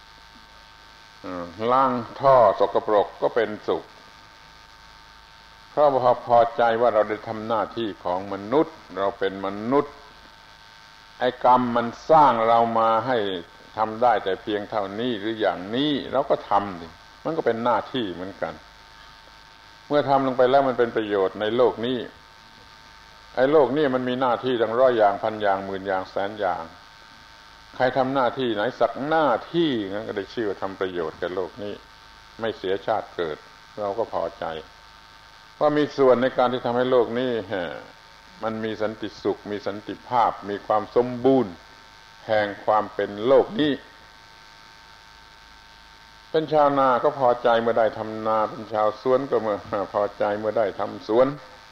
ล้างท่อสกปรกก็เป็นสุขเพราะพอใจว่าเราได้ทำหน้าที่ของมนุษย์เราเป็นมนุษย์ไอ้กรรมมันสร้างเรามาให้ทำได้แต่เพียงเท่านี้หรืออย่างนี้เราก็ทำดิมันก็เป็นหน้าที่เหมือนกันเมื่อทำลงไปแล้วมันเป็นประโยชน์ในโลกนี้ไอ้โลกนี้มันมีหน้าที่ตั้ง100 อย่างพันอย่างหมื่นอย่างแสนอย่างใครทำหน้าที่ไหนสักหน้าที่นั้นก็ได้ชื่อว่าทำประโยชน์แก่โลกนี้ไม่เสียชาติเกิดเราก็พอใจว่ามีส่วนในการที่ทำให้โลกนี้มันมีสันติสุขมีสันติภาพมีความสมบูรณ์แห่งความเป็นโลกนี้เป็นชาวนาก็พอใจเมื่อได้ทำนาเป็นชาวสวนก็พอใจเมื่อได้ทำสวน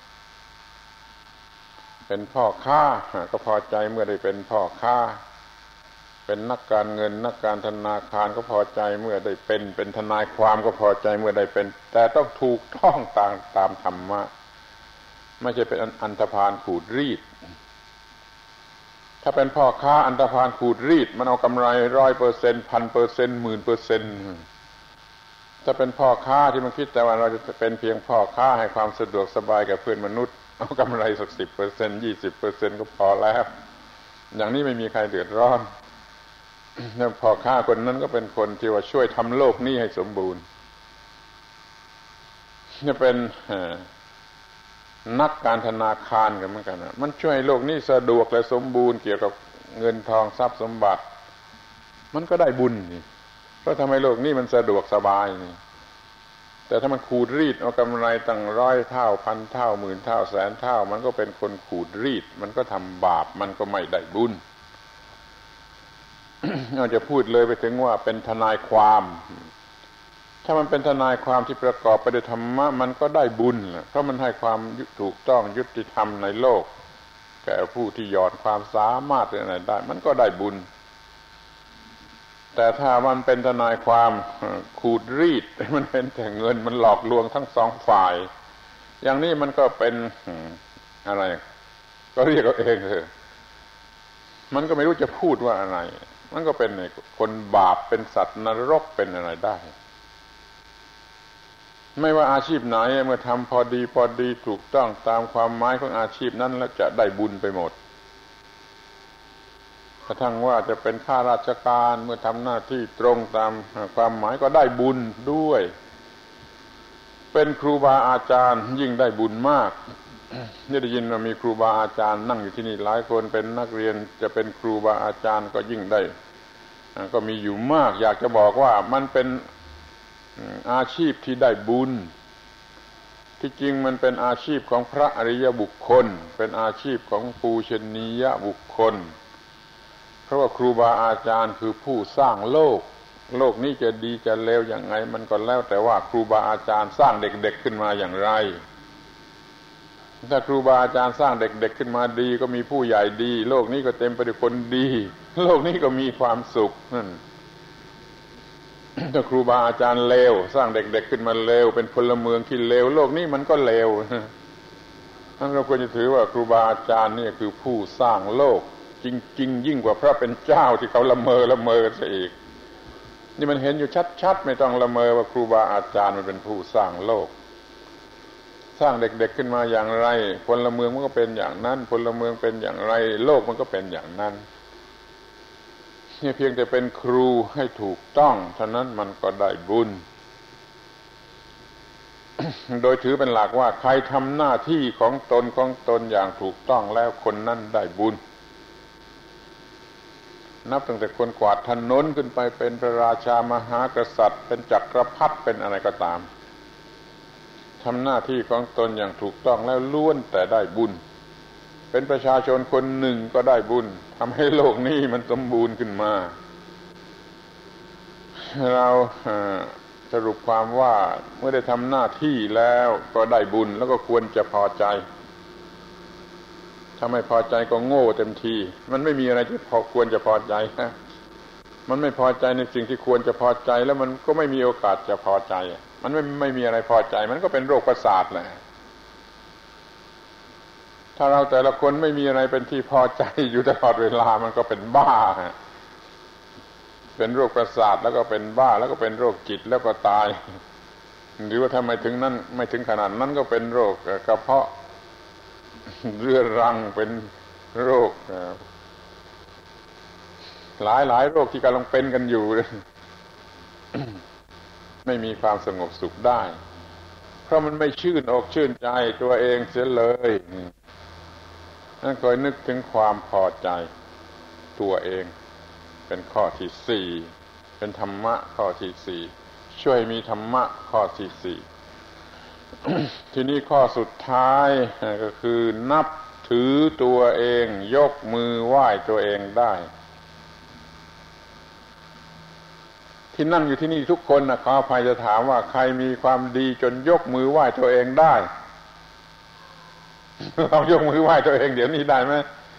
เป็นพ่อค้าก็พอใจเมื่อได้เป็นพ่อค้าเป็นนักการเงินนักการธนาคารก็พอใจเมื่อได้เป็นทนายความก็พอใจเมื่อได้เป็นแต่ต้องถูกต้องตามธรรมะไม่ใช่เป็นอันธพาลขูดรีดถ้าเป็นพ่อค้าอันธพาลขูดรีดมันเอากำไร100% 1,000% 10,000%ถ้าเป็นพ่อค้าที่มันคิดแต่ว่าเราจะเป็นเพียงพ่อค้าให้ความสะดวกสบายกับเพื่อนมนุษย์เอากำไรสัก 10% 20% ก็พอแล้วอย่างนี้ไม่มีใครเดือดร้อนแล้วพ่อค้าคนนั้นก็เป็นคนที่ว่าช่วยทำโลกนี้ให้สมบูรณ์จะเป็นนักการธนาคารกันเหมือนกันนะมันช่วยโลกนี้สะดวกและสมบูรณ์เกี่ยวกับเงินทองทรัพย์สมบัติมันก็ได้บุญนี่เพราะทำให้โลกนี้มันสะดวกสบายนี่แต่ถ้ามันขูดรีดเอากำไรตั้ง100 เท่า1,000 เท่า10,000 เท่า100,000 เท่ามันก็เป็นคนขูดรีดมันก็ทำบาปมันก็ไม่ได้บุญ เราจะพูดเลยไปถึงว่าเป็นทนายความถ้ามันเป็นทนายความที่ประกอบไปด้วยธรรมะมันก็ได้บุญเพราะมันให้ความถูกต้องยุติธรรมในโลกแก่ผู้ที่หย่อนความสามารถอะไรได้มันก็ได้บุญแต่ถ้ามันเป็นทนายความขูดรีดมันเป็นแต่เงินมันหลอกลวงทั้งสองฝ่ายอย่างนี้มันก็เป็นอะไรก็เรียกเอาเองเถอะมันก็ไม่รู้จะพูดว่าอะไรมันก็เป็นคนบาปเป็นสัตว์นรกเป็นอะไรได้ไม่ว่าอาชีพไหนเมื่อทำพอดีถูกต้องตามความหมายของอาชีพนั้นแล้วจะได้บุญไปหมดกระทั่งว่าจะเป็นข้าราชการเมื่อทำหน้าที่ตรงตามความหมายก็ได้บุญด้วยเป็นครูบาอาจารย์ยิ่งได้บุญมากนี่ได้ยินว่ามีครูบาอาจารย์นั่งอยู่ที่นี่หลายคนเป็นนักเรียนจะเป็นครูบาอาจารย์ก็ยิ่งได้ก็มีอยู่มากอยากจะบอกว่ามันเป็นอาชีพที่ได้บุญที่จริงมันเป็นอาชีพของพระอริยบุคคลเป็นอาชีพของปูชนียบุคคลเพราะว่าครูบาอาจารย์คือผู้สร้างโลกนี้จะดีจะเลวอย่างไงมันก็แล้วแต่ว่าครูบาอาจารย์สร้างเด็กๆขึ้นมาอย่างไรถ้าครูบาอาจารย์สร้างเด็กๆขึ้นมาดีก็มีผู้ใหญ่ดีโลกนี้ก็เต็มไปด้วยคนดีโลกนี้ก็มีความสุขนั่นถ้าครูบาอาจารย์เลวสร้างเด็กๆขึ้นมาเลวเป็นพลเมืองที่เลวโลกนี้มันก็เลวนั้นเราควรจะถือว่าครูบาอาจารย์นี่คือผู้สร้างโลกจริงๆยิ่งกว่าพระเป็นเจ้าที่เขาละเมอกันซะอีกนี่มันเห็นอยู่ชัดๆไม่ต้องละเมอว่าครูบาอาจารย์มันเป็นผู้สร้างโลกสร้างเด็กๆขึ้นมาอย่างไรพลเมืองมันก็เป็นอย่างนั้นพลเมืองเป็นอย่างไรโลกมันก็เป็นอย่างนั้นเพียงแต่เป็นครูให้ถูกต้องเท่านั้นมันก็ได้บุญ โดยถือเป็นหลักว่าใครทำหน้าที่ของตนอย่างถูกต้องแล้วคนนั้นได้บุญนับตั้งแต่คนกวาดถนนขึ้นไปเป็นพระราชามหากษัตริย์เป็นจักรพรรดิเป็นอะไรก็ตามทำหน้าที่ของตนอย่างถูกต้องแล้วล้วนแต่ได้บุญเป็นประชาชนคนหนึ่งก็ได้บุญทำให้โลกนี้มันสมบูรณ์ขึ้นมาเราสรุปความว่าเมื่อได้ทำหน้าที่แล้วก็ได้บุญแล้วก็ควรจะพอใจถ้าไม่พอใจก็โง่เต็มทีมันไม่มีอะไรที่ควรจะพอใจนะมันไม่พอใจในสิ่งที่ควรจะพอใจแล้วมันก็ไม่มีโอกาสจะพอใจมันไม่มีอะไรพอใจมันก็เป็นโรคประสาทแหละถ้าเราแต่ละคนไม่มีอะไรเป็นที่พอใจอยู่ตลอดเวลามันก็เป็นบ้าเป็นโรคประสาทแล้วก็เป็นบ้าแล้วก็เป็นโรคจิตแล้วก็ตายหรือว่าถ้าไม่ถึงนั้นไม่ถึงขนาดนั้นก็เป็นโรคกระเพาะเรื้อรังเป็นโรคหลายโรคที่กำลังเป็นกันอยู่ ไม่มีความสงบสุขได้เพราะมันไม่ชื่นอกชื่นใจตัวเองเสียเลยนั่นคอยนึกถึงความพอใจตัวเองเป็นข้อที่สี่เป็นธรรมะข้อที่สี่ช่วยมีธรรมะข้อที่สี่ ทีนี้ข้อสุดท้ายก็คือนับถือตัวเองยกมือไหว้ตัวเองได้ที่นั่งอยู่ที่นี่ทุกคนนะขออภัยจะถามว่าใครมีความดีจนยกมือไหว้ตัวเองได้ลองยกมือไหว้ตัวเองเดี๋ยวนี้ได้ไหม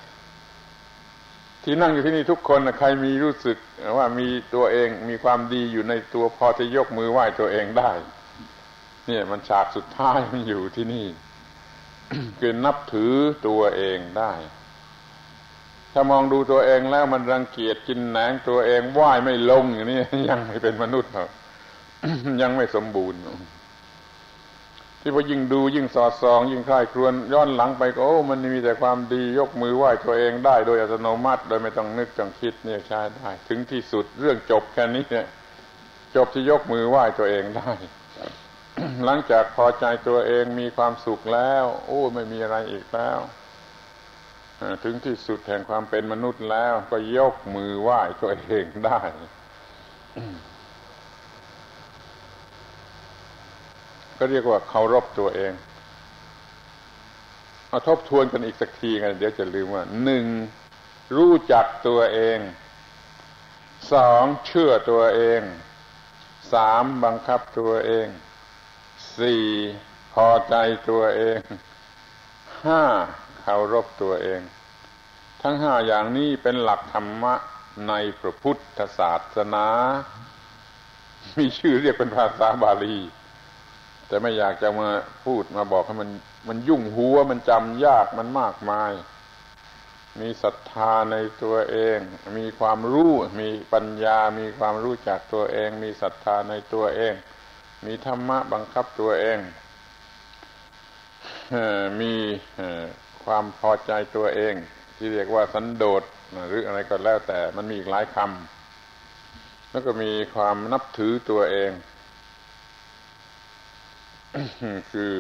ที่นั่งอยู่ที่นี่ทุกคนนะใครมีรู้สึกว่ามีตัวเองมีความดีอยู่ในตัวพอจะยกมือไหว้ตัวเองได้เนี่ยมันฉากสุดท้ายมันอยู่ที่นี่ คือนับถือตัวเองได้ถ้ามองดูตัวเองแล้วมันรังเกียจกินแหนงตัวเองว่ายไม่ลงอย่างนี้ยังไม่เป็นมนุษย์หรอก ยังไม่สมบูรณ์ที่พอยิ่งดูยิ่งสอดส่องยิ่งใคร่ครวญย้อนหลังไปก็โอ้มันมีแต่ความดียกมือไหว้ตัวเองได้โดยอัตโนมัติโดยไม่ต้องนึกต้องคิดเนี่ยใช้ได้ถึงที่สุดเรื่องจบแค่นี้เนี่ยจบที่ยกมือไหว้ตัวเองได้ หลังจากพอใจตัวเองมีความสุขแล้วโอ้ไม่มีอะไรอีกแล้วถึงที่สุดแห่งความเป็นมนุษย์แล้วก็ยกมือไหว้ตัวเองได้ก็เรียกว่าเคารพตัวเองเอาทบทวนกันอีกสักทีกันเดี๋ยวจะลืมว่า1รู้จักตัวเอง2เชื่อตัวเอง3บังคับตัวเอง4พอใจตัวเอง5เคารพตัวเองทั้ง5อย่างนี้เป็นหลักธรรมะในพระพุทธศาสนามีชื่อเรียกเป็นภาษาบาลีแต่ไม่อยากจะมาพูดมาบอกให้มันยุ่งหัวมันจำยากมันมากมายมีศรัทธาในตัวเองมีความรู้มีปัญญามีความรู้จักตัวเองมีศรัทธาในตัวเองมีธรรมะบังคับตัวเองมีความพอใจตัวเองที่เรียกว่าสันโดษหรืออะไรก็แล้วแต่มันมีอีกหลายคำแล้วก็มีความนับถือตัวเองคือ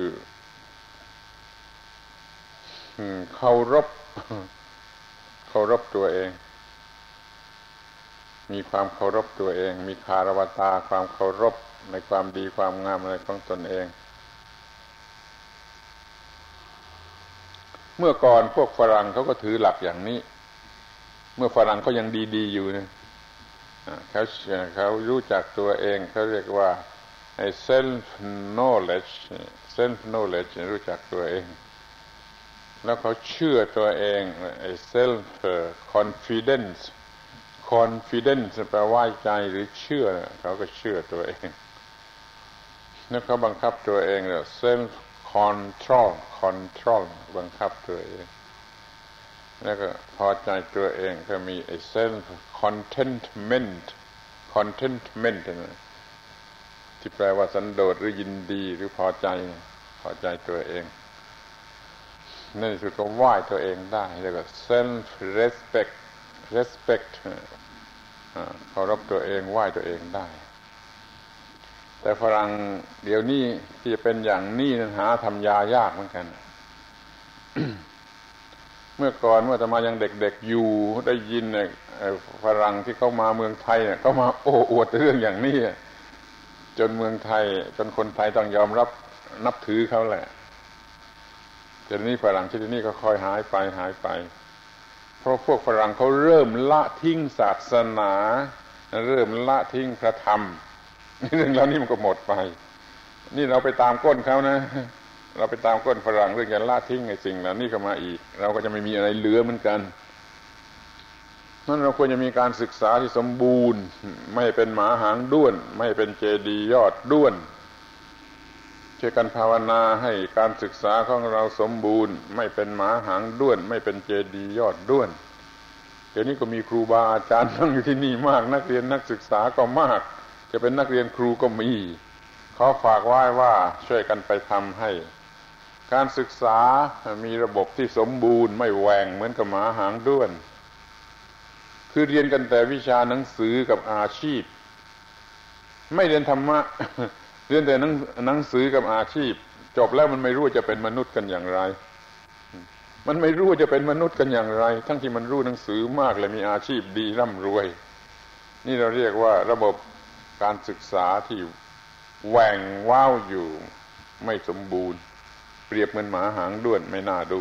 เคารพตัวเองมีความเคารพตัวเองมีคารวตาความเคารพในความดีความงามอะไรของตนเองเมื่อก่อนพวกฝรั่งเขาก็ถือหลักอย่างนี้เมื่อฝรั่งเขายังดีๆอยู่นะเขารู้จักตัวเองเขาเรียกว่าไอ้ self knowledge รู้จักตัวเองแล้วเขาเชื่อตัวเองไอ้ self confidence แปลว่าไว้ใจหรือเชื่อเขาก็เชื่อตัวเองแล้วเขาบังคับตัวเองเรียก self control บังคับตัวเองแล้วก็พอใจตัวเองก็มีไอ้ self contentment นะที่แปลว่าสันโดษหรือยินดีหรือพอใจตัวเองนั่นคือก็ไหว้ตัวเองได้เรียกว่า self respect เคารพตัวเองไหว้ตัวเองได้แต่ฝรั่งเดี๋ยวนี้ที่จะเป็นอย่างนี้นั้นหาทำยายากเหมือนกัน เมื่อก่อนเมื่ออาตมายังเด็กๆอยู่ได้ยินฝรั่งที่เขามาเมืองไทยเนี่ยเขามาโอ้อวดเรื่องอย่างนี้จนเมืองไทยจนคนไทยต้องยอมรับนับถือเขาแหละแต่นี้ฝรั่งที่นี่ก็ค่อยหายไปเพราะพวกฝรั่งเขาเริ่มละทิ้งศาสนาเริ่มละทิ้งพระธรรมเรื่องแล้วนี่มันก็หมดไปนี่เราไปตามก้นเขานะเราไปตามก้นฝรั่งเรื่องการละทิ้งไอ้สิ่งเหล่านี้เข้ามาอีกเราก็จะไม่มีอะไรเหลือเหมือนกันนั้นเราควรจะมีการศึกษาที่สมบูรณ์ไม่เป็นหมาหางด้วนไม่เป็นเจดีย์ยอดด้วนช่วยกันภาวนาให้การศึกษาของเราสมบูรณ์ไม่เป็นหมาหางด้วนไม่เป็นเจดีย์ยอดด้วนเดี๋ยวนี้ก็มีครูบาอาจารย์นั่งอยู่ที่นี่มากนักเรียนนักศึกษาก็มากจะเป็นนักเรียนครูก็มีขอฝากไว้ว่าช่วยกันไปทำให้การศึกษามีระบบที่สมบูรณ์ไม่แหว่งเหมือนกับหมาหางด้วนคือเรียนกันแต่วิชาหนังสือกับอาชีพไม่เรียนธรรมะ เรียนแต่หนังสือกับอาชีพจบแล้วมันไม่รู้จะเป็นมนุษย์กันอย่างไรมันไม่รู้จะเป็นมนุษย์กันอย่างไรทั้งที่มันรู้หนังสือมากและมีอาชีพดีร่ำรวยนี่เราเรียกว่าระบบการศึกษาที่แหว่งว้าวอยู่ไม่สมบูรณ์เปรียบเหมือนหมาหางด้วนไม่น่าดู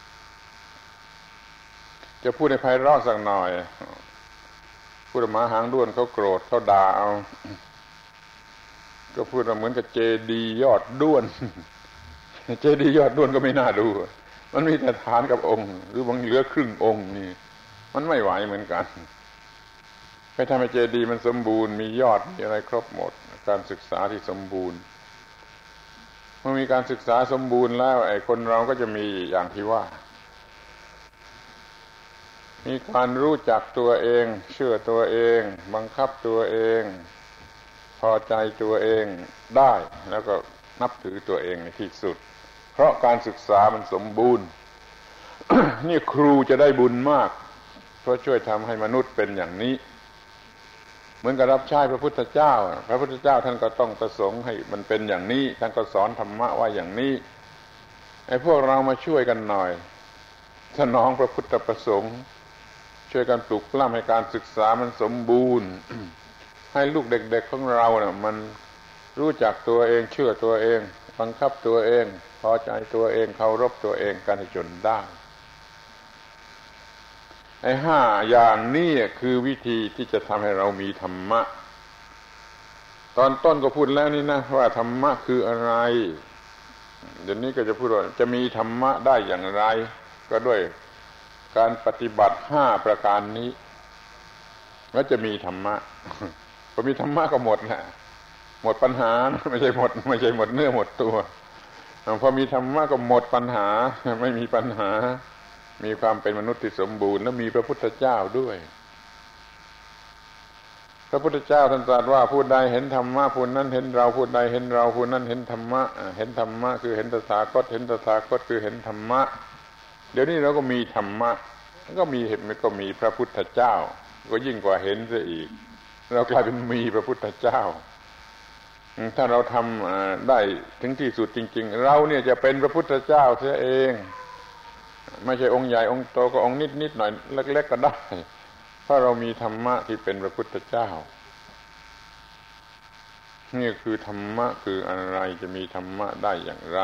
จะพูดในไพเราะสักหน่อยพูดหมาหางด้วนเขาโกรธเขาด่าเอาก็พูดว่าเหมือนกับเจดีย์ยอดด้วนเจดีย์ยอดด้วนก็ไม่น่าดูมันมีแต่ฐานกับองค์หรือบางเหลือครึ่งองค์นี่มันไม่ไหวเหมือนกันไปทำให้เจดีย์มันสมบูรณ์มียอดมีอะไรครบหมดการศึกษาที่สมบูรณ์เมื่อมีการศึกษาสมบูรณ์แล้วไอ้คนเราก็จะมีอย่างที่ว่ามีการรู้จักตัวเองเชื่อตัวเองบังคับตัวเองพอใจตัวเองได้แล้วก็นับถือตัวเองในที่สุดเพราะการศึกษามันสมบูรณ์ นี่ครูจะได้บุญมากเพราะช่วยทำให้มนุษย์เป็นอย่างนี้เหมือนกับรับใช้พระพุทธเจ้าพระพุทธเจ้าท่านก็ต้องประสงค์ให้มันเป็นอย่างนี้ท่านก็สอนธรรมะว่าอย่างนี้ไอ้พวกเรามาช่วยกันหน่อยสนองพระพุทธประสงค์ช่วยกันปลุกปล้ำให้การศึกษามันสมบูรณ์ ให้ลูกเด็กๆของเราเนี่ยมันรู้จักตัวเองเชื่อตัวเองบังคับตัวเองพอใจตัวเองเคารพตัวเองกันให้จนได้ไอ้ห้าอย่างนี้คือวิธีที่จะทำให้เรามีธรรมะตอนต้นก็พูดแล้วนี่นะว่าธรรมะคืออะไรเดี๋ยวนี้ก็จะพูดว่าจะมีธรรมะได้อย่างไรก็ด้วยการปฏิบัติ5ประการนี้แล้วจะมีธรรมะพอมีธรรมะก็หมดแหละหมดปัญหาไม่ใช่หมดเนื้อหมดตัวพอมีธรรมะก็หมดปัญหาไม่มีปัญหามีความเป็นมนุษย์ที่สมบูรณ์และมีพระพุทธเจ้าด้วยพระพุทธเจ้าท่านตรัสว่าผู้ใดเห็นธรรมะผู้นั้นเห็นเราผู้ใดเห็นเราผู้นั้นเห็นธรรมะเห็นธรรมะคือเห็นตถาคตเห็นตถาคตคือเห็นธรรมะเดี๋ยวนี้เราก็มีธรรมะก็มีพระพุทธเจ้าก็ยิ่งกว่าเห็นซะอีกเรากลายเป็นมีพระพุทธเจ้าถ้าเราทำได้ถึงที่สุดจริงๆเราเนี่ยจะเป็นพระพุทธเจ้าเสียเองไม่ใช่องค์ใหญ่องค์โตก็องค์นิดๆหน่อยเล็กๆก็ได้เพราะเรามีธรรมะที่เป็นพระพุทธเจ้านี่คือธรรมะคืออะไรจะมีธรรมะได้อย่างไร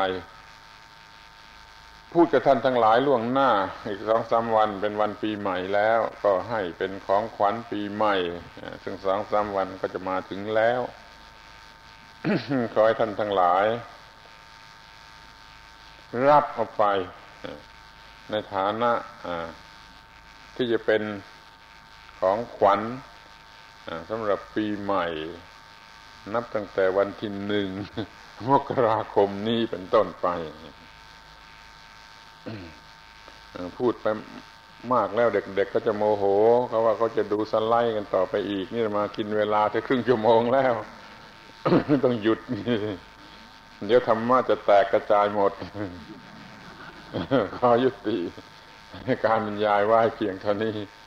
พูดกับท่านทั้งหลายล่วงหน้าอีก 2-3 วันเป็นวันปีใหม่แล้วก็ให้เป็นของขวัญปีใหม่ซึ่ง 2-3 วันก็จะมาถึงแล้ว ขอให้ท่านทั้งหลายรับเอาไปในฐานะที่จะเป็นของขวัญสำหรับปีใหม่นับตั้งแต่วันที่1 มกราคมนี้เป็นต้นไปพูดไปมากแล้วเด็กๆก็จะโมโหเขาว่าเขาจะดูสไลด์กันต่อไปอีกนี่มากินเวลาแค่ครึ่งชั่วโมงแล้ว ต้องหยุดเดี๋ยวธรรมะจะแตกกระจายหมด ขอยุติการบรรยายไว้เพียงเท่านี้